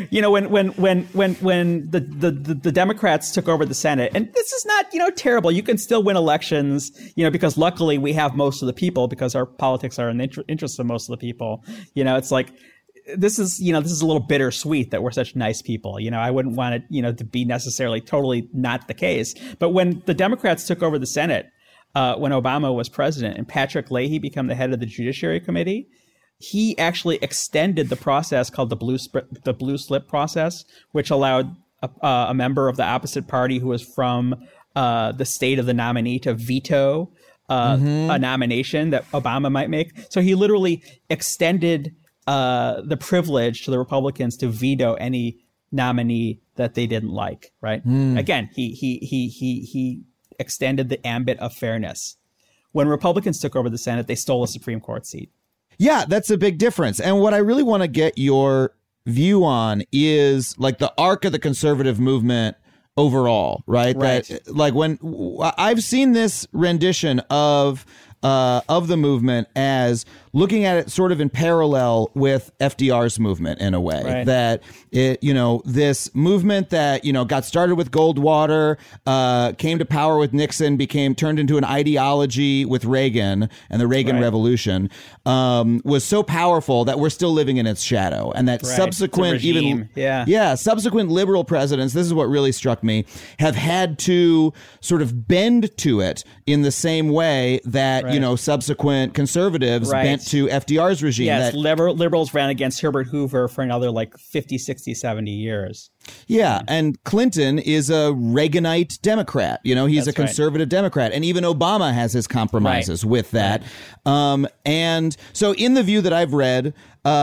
the Democrats took over the Senate, and this is not, you know, terrible. You can still win elections, you know, because luckily we have most of the people, because our politics are in the interest of most of the people. You know, it's like, this is a little bittersweet that we're such nice people. You know, I wouldn't want it, you know, to be necessarily totally not the case. But when the Democrats took over the Senate, when Obama was president and Patrick Leahy became the head of the Judiciary Committee, he actually extended the process called the blue slip process, which allowed a member of the opposite party who was from the state of the nominee to veto a nomination that Obama might make. So he literally extended the privilege to the Republicans to veto any nominee that they didn't like. Right. Again, he extended the ambit of fairness. When Republicans took over the Senate, they stole a Supreme Court seat. Yeah, that's a big difference. And what I really want to get your view on is like the arc of the conservative movement overall. Right. That, like, when I've seen this rendition of the movement as looking at it sort of in parallel with FDR's movement in a way, that it, you know, this movement that, you know, got started with Goldwater, came to power with Nixon, turned into an ideology with Reagan and the Reagan Revolution, was so powerful that we're still living in its shadow. And that subsequent subsequent liberal presidents, this is what really struck me, have had to sort of bend to it in the same way that, you know, subsequent conservatives bent to FDR's regime. Yes, liberals ran against Herbert Hoover for another like 50, 60, 70 years. Yeah, and Clinton is a Reaganite Democrat. You know, he's a conservative Democrat. And even Obama has his compromises with that. And so in the view that I've read,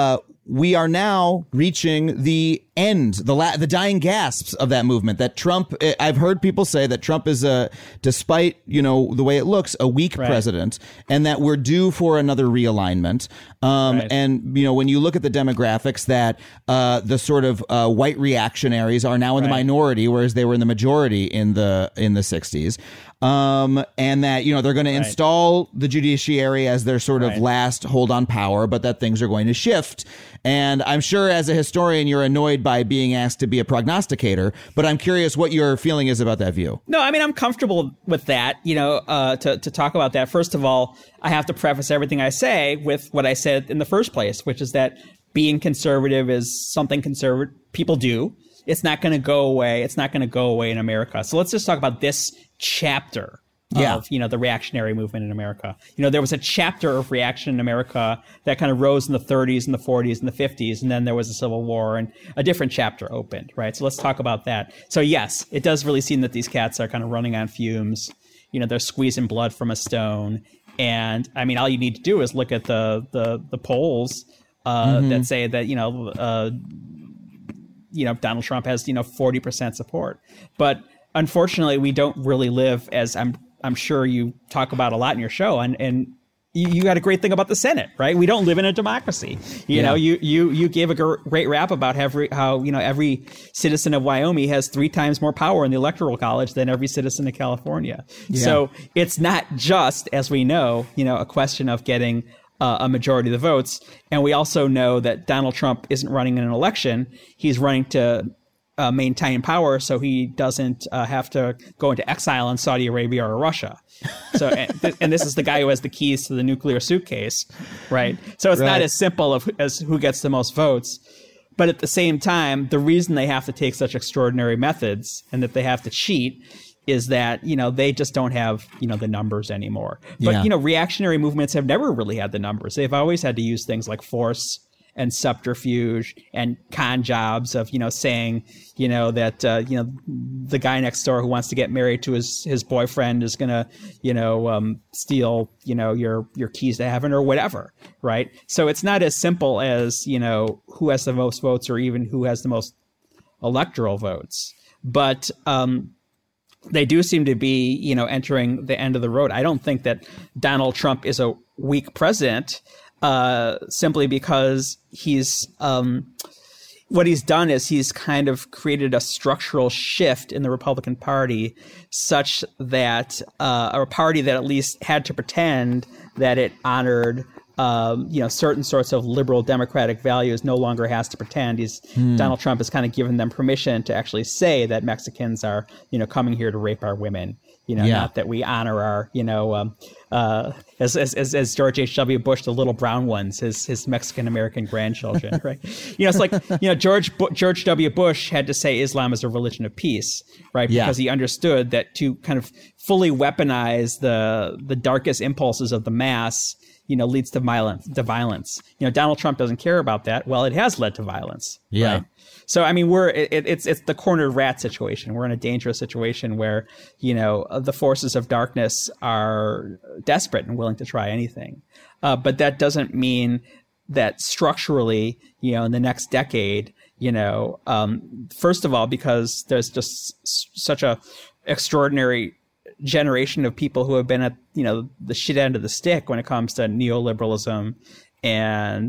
we are now reaching the end, the dying gasps of that movement. That Trump, I've heard people say that Trump is despite, the way it looks, a weak president, and that we're due for another realignment. And, when you look at the demographics, that the sort of white reactionaries are now in the minority, whereas they were in the majority in the 60s. And that, they're going to install the judiciary as their sort of last hold on power, but that things are going to shift. And I'm sure as a historian, you're annoyed by being asked to be a prognosticator, but I'm curious what your feeling is about that view. No, I mean, I'm comfortable with that, to talk about that. First of all, I have to preface everything I say with what I said in the first place, which is that being conservative is something conservative people do. It's not going to go away. It's not going to go away in America. So let's just talk about this chapter of, the reactionary movement in America. There was a chapter of reaction in America that kind of rose in the 30s and the 40s and the 50s. And then there was a Civil War and a different chapter opened, right? So let's talk about that. So yes, it does really seem that these cats are kind of running on fumes. They're squeezing blood from a stone. And I mean, all you need to do is look at the polls that say that, Donald Trump has, 40% support. But unfortunately, we don't really live, as I'm sure you talk about a lot in your show, and you got a great thing about the Senate, right? We don't live in a democracy. You gave a great rap about how every citizen of Wyoming has 3 times more power in the Electoral College than every citizen of California. Yeah. So it's not just, as we know, a question of getting a majority of the votes. And we also know that Donald Trump isn't running in an election. He's running to maintain power so he doesn't have to go into exile in Saudi Arabia or Russia. So, and this is the guy who has the keys to the nuclear suitcase, right? So it's not as simple as who gets the most votes. But at the same time, the reason they have to take such extraordinary methods and that they have to cheat is that, they just don't have, the numbers anymore. But, reactionary movements have never really had the numbers. They've always had to use things like force and subterfuge and con jobs of, saying, that, the guy next door who wants to get married to his boyfriend is going to, steal, your keys to heaven or whatever. Right. So it's not as simple as, who has the most votes or even who has the most electoral votes. But they do seem to be, entering the end of the road. I don't think that Donald Trump is a weak president. Simply because he's what he's done is he's kind of created a structural shift in the Republican Party such that a party that at least had to pretend that it honored certain sorts of liberal democratic values no longer has to pretend. Donald Trump has kind of given them permission to actually say that Mexicans are, coming here to rape our women. Not that we honor our, as George H.W. Bush, the little brown ones, his Mexican-American grandchildren, right? It's like, George W. Bush had to say Islam is a religion of peace, right? Because he understood that to kind of fully weaponize the darkest impulses of the mass, leads to violence. Donald Trump doesn't care about that. Well, it has led to violence. Yeah. Right? So, I mean, it's the cornered rat situation. We're in a dangerous situation where, the forces of darkness are desperate and willing to try anything. But that doesn't mean that structurally, in the next decade, first of all, because there's just such a extraordinary generation of people who have been at, the shit end of the stick when it comes to neoliberalism and,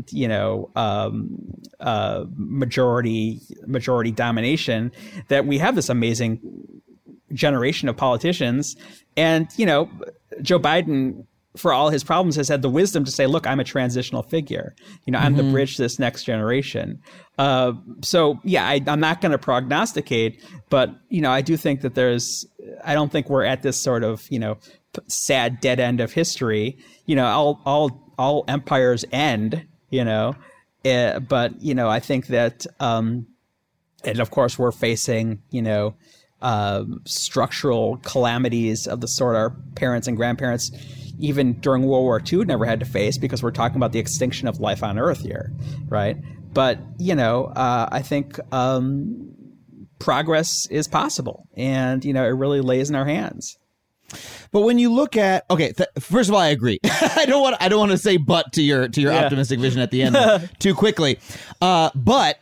majority domination, that we have this amazing generation of politicians. And, Joe Biden, for all his problems, has had the wisdom to say, look, I'm a transitional figure. I'm the bridge to this next generation. So, I'm not going to prognosticate, but, I do think that I don't think we're at this sort of, sad dead end of history. All empires end, but, I think that, and of course we're facing, structural calamities of the sort our parents and grandparents, even during World War II, never had to face, because we're talking about the extinction of life on Earth here, right? But, I think progress is possible, and, it really lays in our hands. But when you look at first of all, I agree. I don't want to say but to your optimistic vision at the end too quickly. But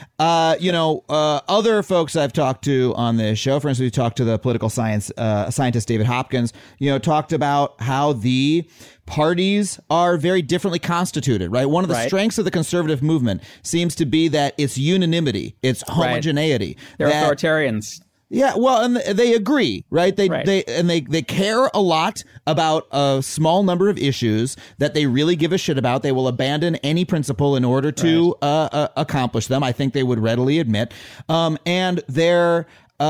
other folks I've talked to on this show, for instance, we talked to the political science scientist David Hopkins, talked about how the parties are very differently constituted, right? One of the strengths of the conservative movement seems to be that it's unanimity, it's homogeneity. They're authoritarians. Yeah, well, and they agree, right? They care a lot about a small number of issues that they really give a shit about. They will abandon any principle in order to accomplish them. I think they would readily admit. And they're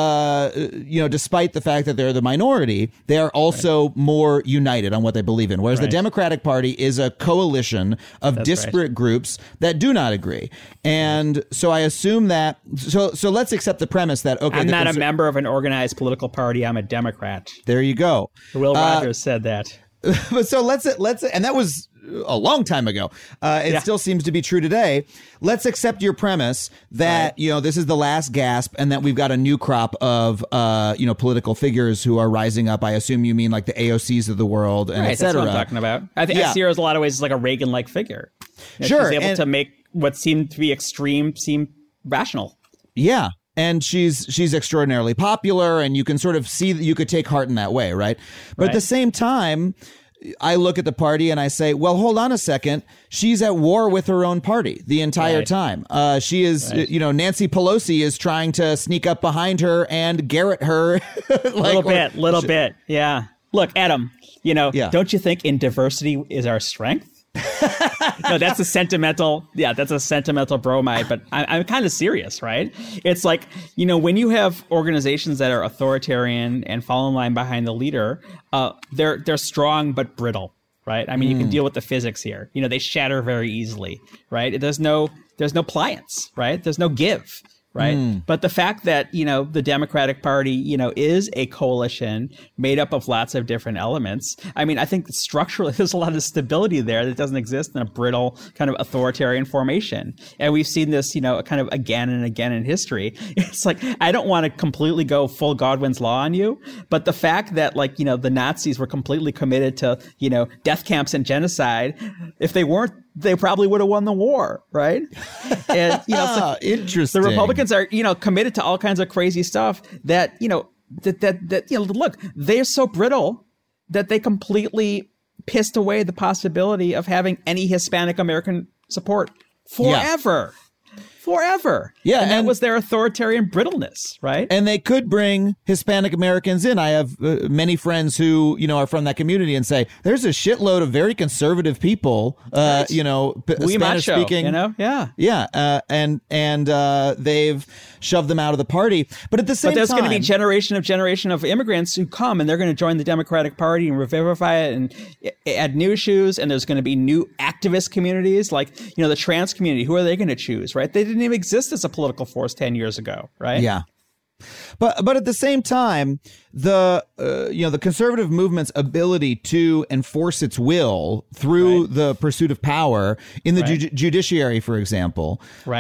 despite the fact that they're the minority, they are also more united on what they believe in. Whereas the Democratic Party is a coalition of disparate groups that do not agree. And so I assume that, so let's accept the premise that, okay, I'm not a member of an organized political party. I'm a Democrat. There you go. Will Rogers said that. But so let's, and that was a long time ago. It still seems to be true today. Let's accept your premise that, this is the last gasp and that we've got a new crop of, political figures who are rising up. I assume you mean like the AOCs of the world and et cetera. That's what I'm talking about. I think I see her as a lot of ways as like a Reagan-like figure. Sure. She's able to make what seemed to be extreme seem rational. Yeah. And she's extraordinarily popular, and you can sort of see that you could take heart in that way, right? But at the same time, I look at the party and I say, well, hold on a second. She's at war with her own party the entire time. She is, Nancy Pelosi is trying to sneak up behind her and garrot her. Little bit. Yeah. Look, Adam, don't you think in diversity is our strength? No, that's a sentimental bromide, but I'm kind of serious, right? It's like, when you have organizations that are authoritarian and fall in line behind the leader, they're strong but brittle, right? I mean, you can deal with the physics here. They shatter very easily, right? There's no pliance, right? There's no give. Right. But the fact that, the Democratic Party, is a coalition made up of lots of different elements. I mean, I think structurally there's a lot of stability there that doesn't exist in a brittle kind of authoritarian formation. And we've seen this, kind of again and again in history. It's like, I don't want to completely go full Godwin's law on you. But the fact that the Nazis were completely committed to, death camps and genocide, if they weren't, they probably would have won the war, right? And interesting. The Republicans are, committed to all kinds of crazy stuff that, look, they're so brittle that they completely pissed away the possibility of having any Hispanic American support forever. Forever. Yeah. And that was their authoritarian brittleness, right? And they could bring Hispanic Americans in. I have many friends who, are from that community and say, there's a shitload of very conservative people, Spanish speaking. Yeah. And they've shoved them out of the party. But at the same time, there's going to be generation of immigrants who come and they're going to join the Democratic Party and revivify it and add new issues. And there's going to be new activist communities like, the trans community. Who are they going to choose, right? They didn't even exist as a political force 10 years ago, right? Yeah. But at the same time, the conservative movement's ability to enforce its will through the pursuit of power in the judiciary, for example,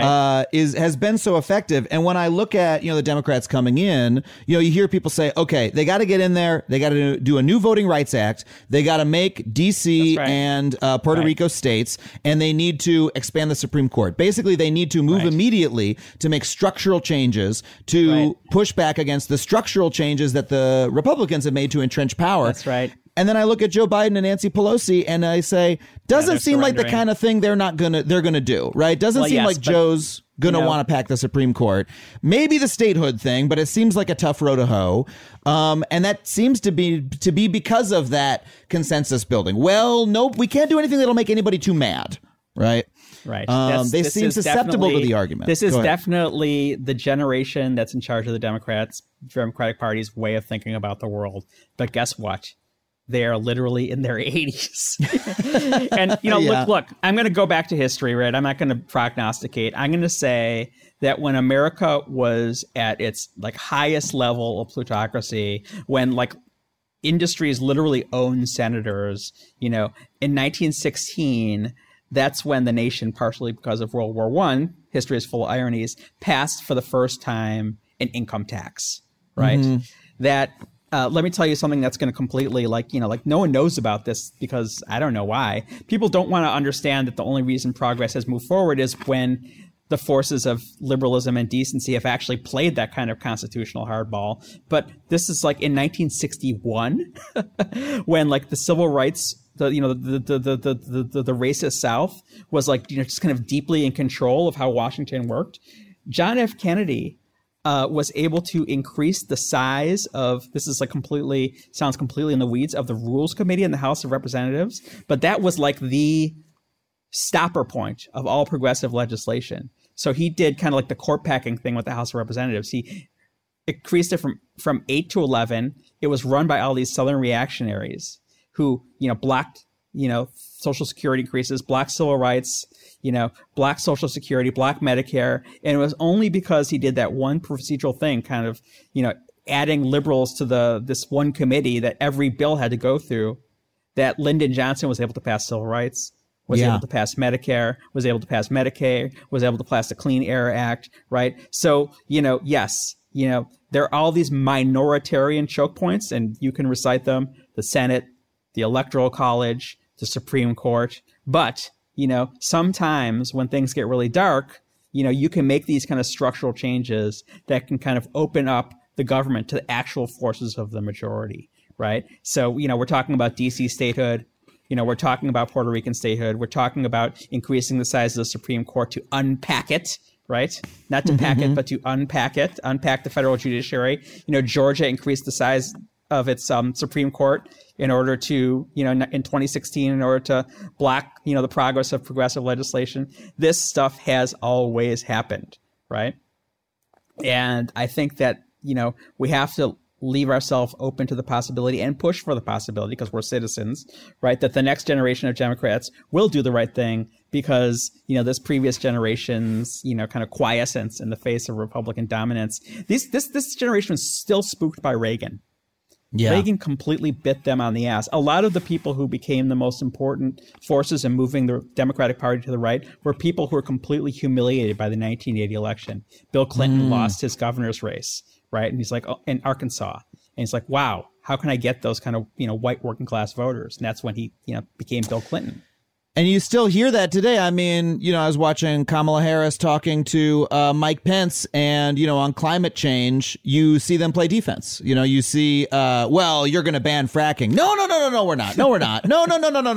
has been so effective. And when I look at the Democrats coming in, you hear people say, okay, they got to get in there, they got to do a new Voting Rights Act, they got to make D.C. and Puerto Rico states, and they need to expand the Supreme Court. Basically, they need to move immediately to make structural changes to push back against the structural changes that the Republicans have made to entrench power. That's right. And then I look at Joe Biden and Nancy Pelosi and I say, doesn't seem like the kind of thing they're gonna do, right? Doesn't seem like Joe's gonna want to pack the Supreme Court. Maybe the statehood thing, but it seems like a tough row to hoe. And that seems to be because of that consensus building. Well, nope, we can't do anything that'll make anybody too mad, right? Right. They seem susceptible to the argument. This is definitely the generation that's in charge of the Democratic Party's way of thinking about the world. But guess what? They are literally in their 80s. And, look, I'm going to go back to history, right? I'm not going to prognosticate. I'm going to say that when America was at its highest level of plutocracy, when industries literally owned senators, in 1916, that's when the nation, partially because of World War I, history is full of ironies, passed for the first time an income tax, right? That let me tell you something that's going to completely like no one knows about this because I don't know why. People don't want to understand that the only reason progress has moved forward is when the forces of liberalism and decency have actually played that kind of constitutional hardball. But this is like in 1961 when like the civil rights, the racist South was like, just kind of deeply in control of how Washington worked. John F. Kennedy was able to increase the size of, this is like sounds completely in the weeds, of the Rules Committee in the House of Representatives. But that was like the stopper point of all progressive legislation. So he did kind of like the court packing thing with the House of Representatives. He increased it from 8 to 11. It was run by all these Southern reactionaries who, blocked, Social Security increases, blocked civil rights, blocked Social Security, blocked Medicare. And it was only because he did that one procedural thing, kind of, adding liberals to this one committee that every bill had to go through, that Lyndon Johnson was able to pass civil rights, was able to pass Medicare, was able to pass Medicaid, was able to pass the Clean Air Act, right? So, yes, there are all these minoritarian choke points, and you can recite them: the Senate, the Electoral College, the Supreme Court. But, sometimes when things get really dark, you can make these kind of structural changes that can kind of open up the government to the actual forces of the majority, right? So, we're talking about DC statehood. We're talking about Puerto Rican statehood. We're talking about increasing the size of the Supreme Court to unpack it, right? Not to pack it, but to unpack it, unpack the federal judiciary. Georgia increased the size of its Supreme Court in order to, in 2016, in order to block, the progress of progressive legislation. This stuff has always happened, right? And I think that, we have to leave ourselves open to the possibility and push for the possibility, because we're citizens, right, that the next generation of Democrats will do the right thing because, this previous generation's, kind of quiescence in the face of Republican dominance. This generation was still spooked by Reagan. Yeah. Reagan completely bit them on the ass. A lot of the people who became the most important forces in moving the Democratic Party to the right were people who were completely humiliated by the 1980 election. Bill Clinton lost his governor's race, right? And he's like, in Arkansas. And he's like, wow, how can I get those kind of, white working class voters? And that's when he, became Bill Clinton. And you still hear that today. I mean, I was watching Kamala Harris talking to Mike Pence, and, on climate change, you see them play defense. You see, well, you're going to ban fracking. No, we're not. No, we're not. No.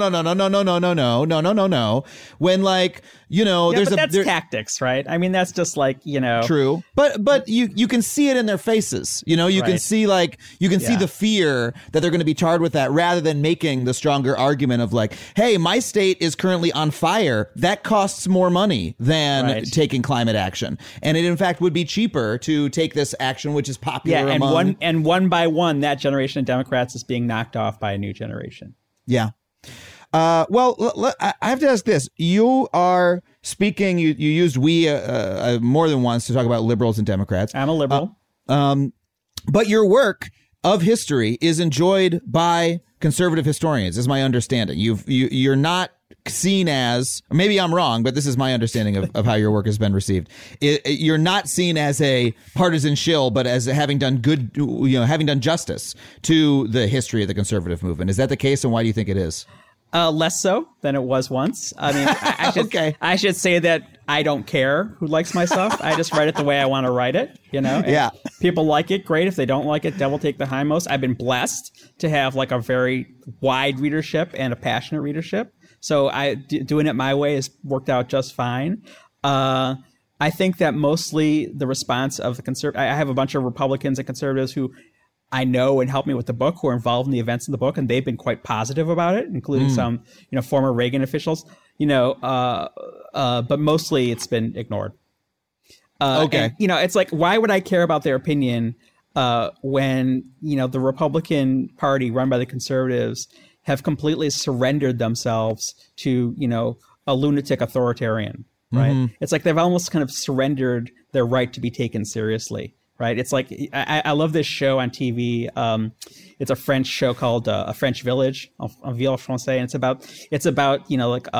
When that's tactics, right? I mean, that's just like, True. But you can see it in their faces. You can see see the fear that they're going to be tarred with that, rather than making the stronger argument of like, hey, my state is currently on fire. That costs more money than taking climate action. And it, in fact, would be cheaper to take this action, which is popular among... and one by one, that generation of Democrats is being knocked off by a new generation. Yeah. Well, I have to ask this. You are speaking, you used we more than once to talk about liberals and Democrats. I'm a liberal. But your work of history is enjoyed by conservative historians, is my understanding. You're not seen as, maybe I'm wrong, but this is my understanding of how your work has been received. You're not seen as a partisan shill, but as having done good, having done justice to the history of the conservative movement. Is that the case, and why do you think it is? Less so than it was once. I mean, I should say that I don't care who likes my stuff. I just write it the way I want to write it, And people like it, great. If they don't like it, devil take the hindmost. I've been blessed to have like a very wide readership and a passionate readership. So doing it my way has worked out just fine. I think that mostly the response of the I have a bunch of Republicans and conservatives who I know and help me with the book, who are involved in the events in the book, and they've been quite positive about it, including some, former Reagan officials, but mostly it's been ignored. And, it's like, why would I care about their opinion when, the Republican Party run by the conservatives have completely surrendered themselves to, a lunatic authoritarian, right? It's like they've almost kind of surrendered their right to be taken seriously. Right. It's like I love this show on TV. It's a French show called A French Village, en Ville Français. And it's about,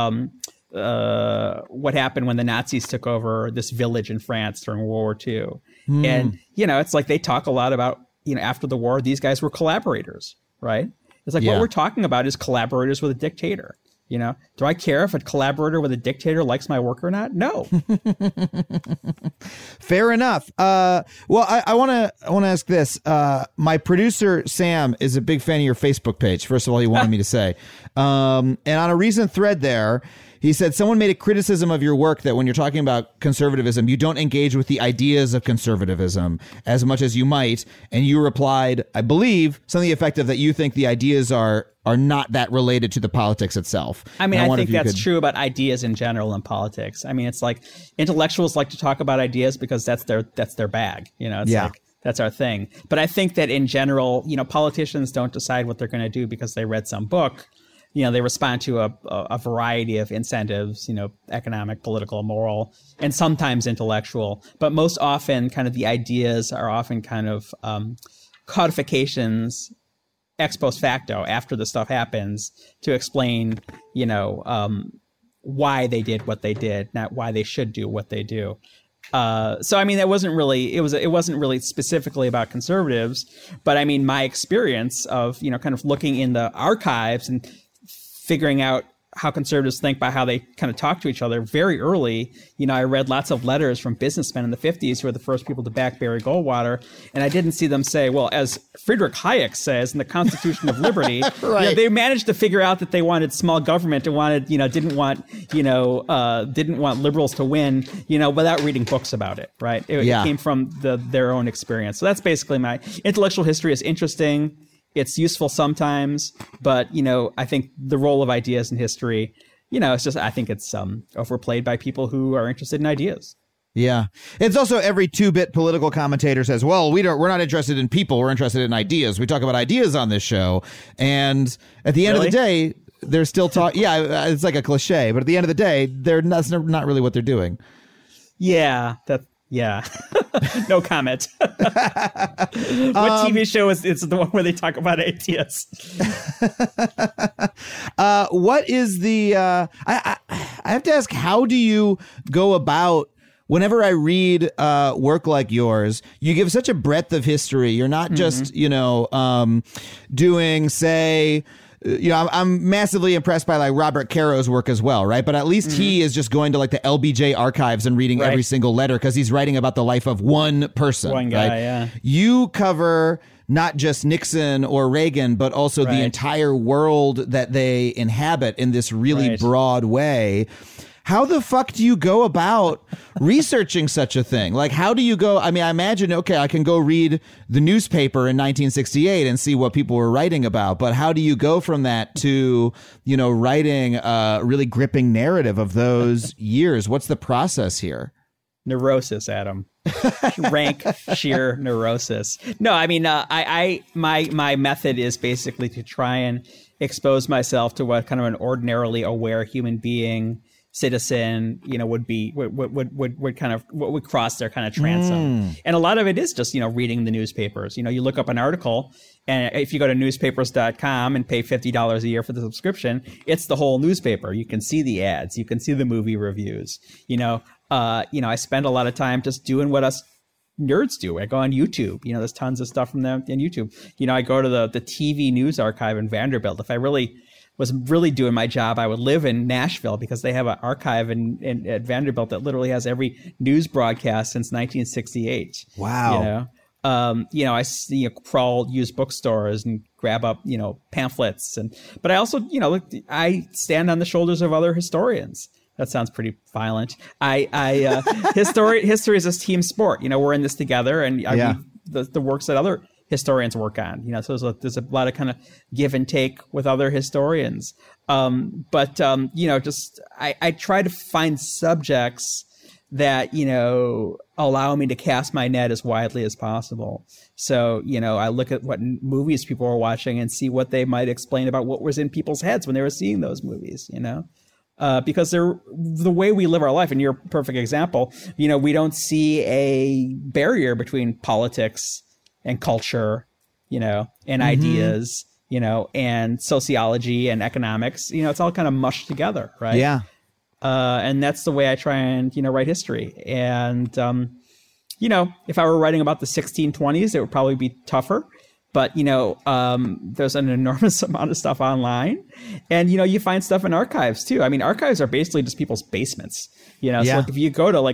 what happened when the Nazis took over this village in France during World War II. And, it's like they talk a lot about after the war, these guys were collaborators, right? It's like what we're talking about is collaborators with a dictator. Do I care if a collaborator with a dictator likes my work or not? No. Fair enough. Well, I want to ask this. My producer, Sam, is a big fan of your Facebook page. First of all, he wanted me to say. And on a recent thread there, he said someone made a criticism of your work that when you're talking about conservatism, you don't engage with the ideas of conservatism as much as you might. And you replied, I believe, something effective that you think the ideas are not that related to the politics itself. I mean, I think that's true about ideas in general in politics. I mean, it's like intellectuals like to talk about ideas because that's their bag. It's like that's our thing. But I think that in general, politicians don't decide what they're going to do because they read some book. They respond to a variety of incentives, economic, political, moral, and sometimes intellectual. But most often, kind of the ideas are often kind of codifications ex post facto after the stuff happens to explain, why they did what they did, not why they should do what they do. So I mean, it wasn't really specifically about conservatives, but I mean, my experience of kind of looking in the archives and figuring out how conservatives think by how they kind of talk to each other very early. I read lots of letters from businessmen in the 50s who were the first people to back Barry Goldwater. And I didn't see them say, well, as Friedrich Hayek says in the Constitution of Liberty, right. They managed to figure out that they wanted small government and didn't want liberals to win, without reading books about it. Right. It came from their own experience. So that's basically my intellectual history is interesting. It's useful sometimes, but, I think the role of ideas in history, it's just, I think it's overplayed by people who are interested in ideas. Yeah. It's also every 2-bit political commentator says, well, we're not interested in people. We're interested in ideas. We talk about ideas on this show. And at the end of the day, they're still talking. Yeah, it's like a cliche. But at the end of the day, that's not really what they're doing. Yeah, yeah. No comment. What TV show is the one where they talk about ideas? What is the I have to ask, how do you go about, whenever I read work like yours, you give such a breadth of history. You're not just, doing, say, I'm massively impressed by like Robert Caro's work as well, right? But at least he is just going to like the LBJ archives and reading every single letter because he's writing about the life of one person. One guy, right? yeah. You cover not just Nixon or Reagan, but also the entire world that they inhabit in this really broad way. How the fuck do you go about researching such a thing? Like, how do you go? I mean, I imagine, okay, I can go read the newspaper in 1968 and see what people were writing about. But how do you go from that to, writing a really gripping narrative of those years? What's the process here? Neurosis, Adam. Rank sheer neurosis. No, I mean, my method is basically to try and expose myself to what kind of an ordinarily aware human being, citizen, would be, would kind of, what would cross their kind of transom. And a lot of it is just, reading the newspapers. You look up an article, and if you go to newspapers.com and pay $50 a year for the subscription, it's the whole newspaper. You can see the ads, you can see the movie reviews. I spend a lot of time just doing what us nerds do. I go on YouTube. There's tons of stuff from them on YouTube. I go to the TV news archive in Vanderbilt. If I was really doing my job, I would live in Nashville because they have an archive at Vanderbilt that literally has every news broadcast since 1968. Wow. I crawl used bookstores and grab up, pamphlets. But I also, I stand on the shoulders of other historians. That sounds pretty violent. History is a team sport. We're in this together, and I read the works that other historians work on. So there's a lot of kind of give and take with other historians. But I try to find subjects that, allow me to cast my net as widely as possible. So, I look at what movies people are watching and see what they might explain about what was in people's heads when they were seeing those movies, because they're the way we live our life. And you're a perfect example. We don't see a barrier between politics and culture, and ideas, and sociology and economics. It's all kind of mushed together, right? Yeah. And that's the way I try and, write history. And if I were writing about the 1620s, it would probably be tougher. But, there's an enormous amount of stuff online. And, you find stuff in archives, too. I mean, archives are basically just people's basements. So like if you go to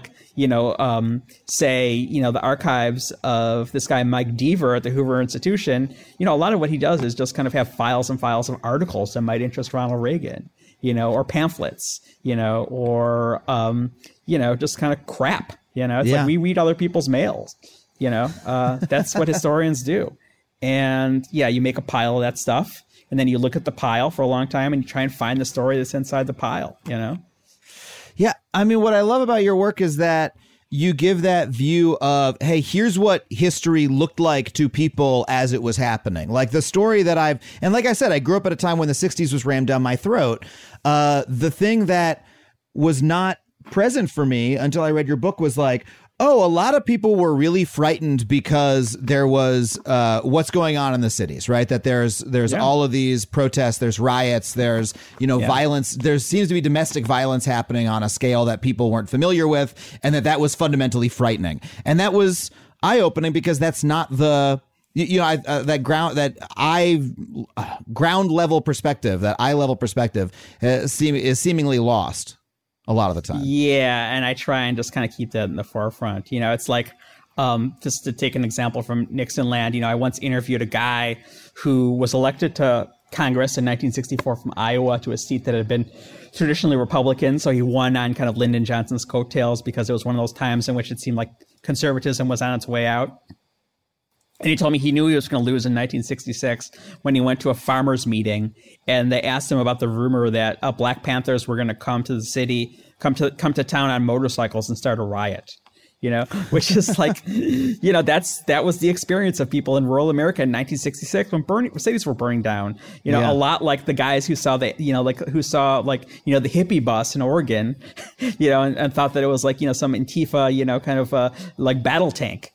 the archives of this guy, Mike Deaver at the Hoover Institution, a lot of what he does is just kind of have files and files of articles that might interest Ronald Reagan, or pamphlets, or, just kind of crap. It's like we read other people's mails, that's what historians do. And you make a pile of that stuff, and then you look at the pile for a long time and you try and find the story that's inside the pile, Yeah. I mean, what I love about your work is that you give that view of, hey, here's what history looked like to people as it was happening. Like the story that and like I said, I grew up at a time when the 60s was rammed down my throat. The thing that was not present for me until I read your book was like, oh, a lot of people were really frightened because there was what's going on in the cities, right? That there's all of these protests, there's riots, there's, violence. There seems to be domestic violence happening on a scale that people weren't familiar with, and that was fundamentally frightening. And that was eye-opening because that's not the ground level perspective, that eye level perspective is seemingly lost a lot of the time. Yeah, and I try and just kind of keep that in the forefront. It's like, just to take an example from Nixon land, I once interviewed a guy who was elected to Congress in 1964 from Iowa to a seat that had been traditionally Republican. So he won on kind of Lyndon Johnson's coattails because it was one of those times in which it seemed like conservatism was on its way out. And he told me he knew he was going to lose in 1966 when he went to a farmers meeting, and they asked him about the rumor that Black Panthers were going to come to the city, come to town on motorcycles and start a riot. Which is like, that was the experience of people in rural America in 1966 when cities were burning down. A lot like the guys who saw the hippie bus in Oregon, and thought that it was like some Antifa, kind of like battle tank.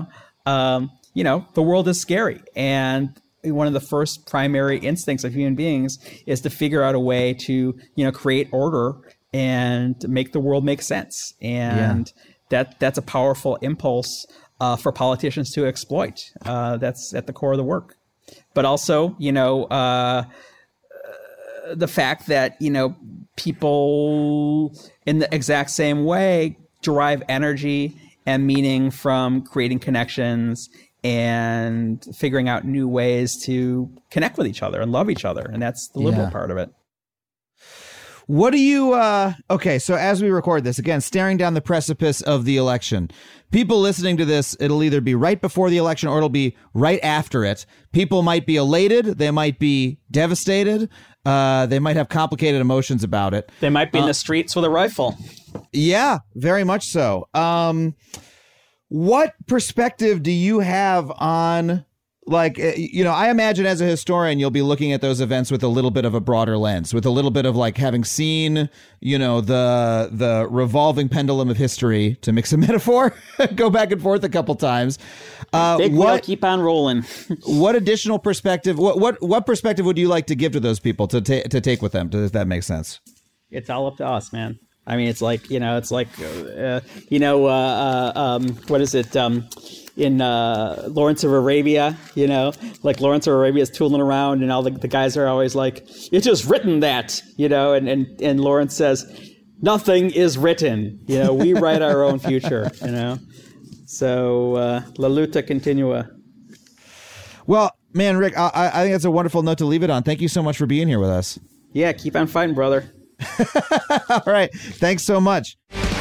The world is scary, and one of the first primary instincts of human beings is to figure out a way to, create order and make the world make sense. And that's a powerful impulse for politicians to exploit. That's at the core of the work. But also, the fact that, people in the exact same way derive energy and meaning from creating connections and figuring out new ways to connect with each other and love each other. And that's the liberal part of it. What do you, okay, so as we record this, again, staring down the precipice of the election, people listening to this, it'll either be right before the election or it'll be right after it. People might be elated. They might be devastated. They might have complicated emotions about it. They might be in the streets with a rifle. Yeah, very much so. What perspective do you have on, like, I imagine as a historian, you'll be looking at those events with a little bit of a broader lens, with a little bit of like having seen, the revolving pendulum of history, to mix a metaphor, go back and forth a couple times. Big wheel, keep on rolling. What additional perspective, what perspective would you like to give to those people to take with them, if that makes sense? It's all up to us, man. I mean, it's like, what is it? In Lawrence of Arabia, like Lawrence of Arabia is tooling around and all the guys are always like, it is written that, and Lawrence says, nothing is written, we write our own future, So, la luta continua. Well, man, Rick, I think that's a wonderful note to leave it on. Thank you so much for being here with us. Yeah, keep on fighting, brother. All right. Thanks so much.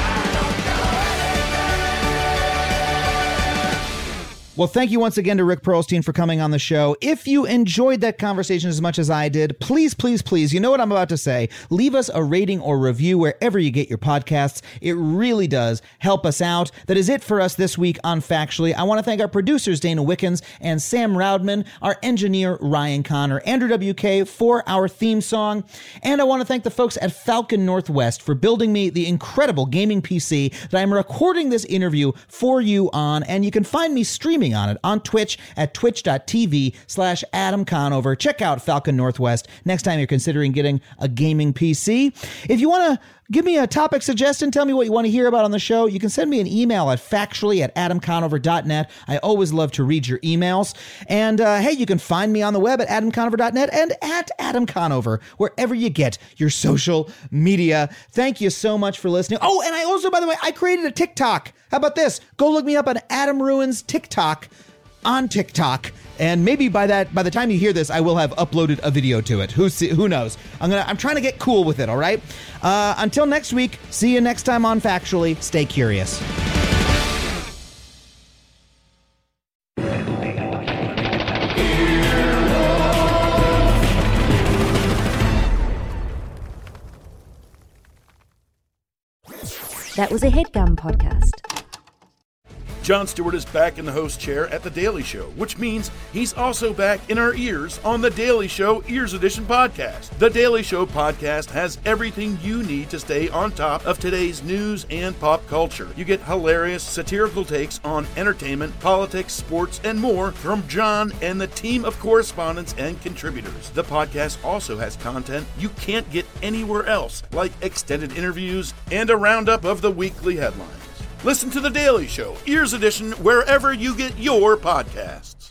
Well, thank you once again to Rick Perlstein for coming on the show. If you enjoyed that conversation as much as I did, please, please, please, you know what I'm about to say, leave us a rating or review wherever you get your podcasts. It really does help us out. That is it for us this week on Factually. I want to thank our producers, Dana Wickens and Sam Roudman, our engineer, Ryan Connor, Andrew WK for our theme song, and I want to thank the folks at Falcon Northwest for building me the incredible gaming PC that I'm recording this interview for you on, and you can find me streaming me on it on Twitch at twitch.tv/Adam Conover. Check out Falcon Northwest next time you're considering getting a gaming PC. If you want to give me a topic suggestion, tell me what you want to hear about on the show, you can send me an email at factually@adamconover.net. I always love to read your emails. And hey, you can find me on the web at adamconover.net and at Adam Conover, wherever you get your social media. Thank you so much for listening. Oh, and I also, by the way, I created a TikTok. How about this? Go look me up on Adam Ruins TikTok on TikTok. And maybe by the time you hear this, I will have uploaded a video to it. Who knows? I'm trying to get cool with it, all right? Until next week, see you next time on Factually. Stay curious. That was a HeadGum podcast. Jon Stewart is back in the host chair at The Daily Show, which means he's also back in our ears on The Daily Show Ears Edition podcast. The Daily Show podcast has everything you need to stay on top of today's news and pop culture. You get hilarious, satirical takes on entertainment, politics, sports, and more from Jon and the team of correspondents and contributors. The podcast also has content you can't get anywhere else, like extended interviews and a roundup of the weekly headlines. Listen to The Daily Show, Ears Edition, wherever you get your podcasts.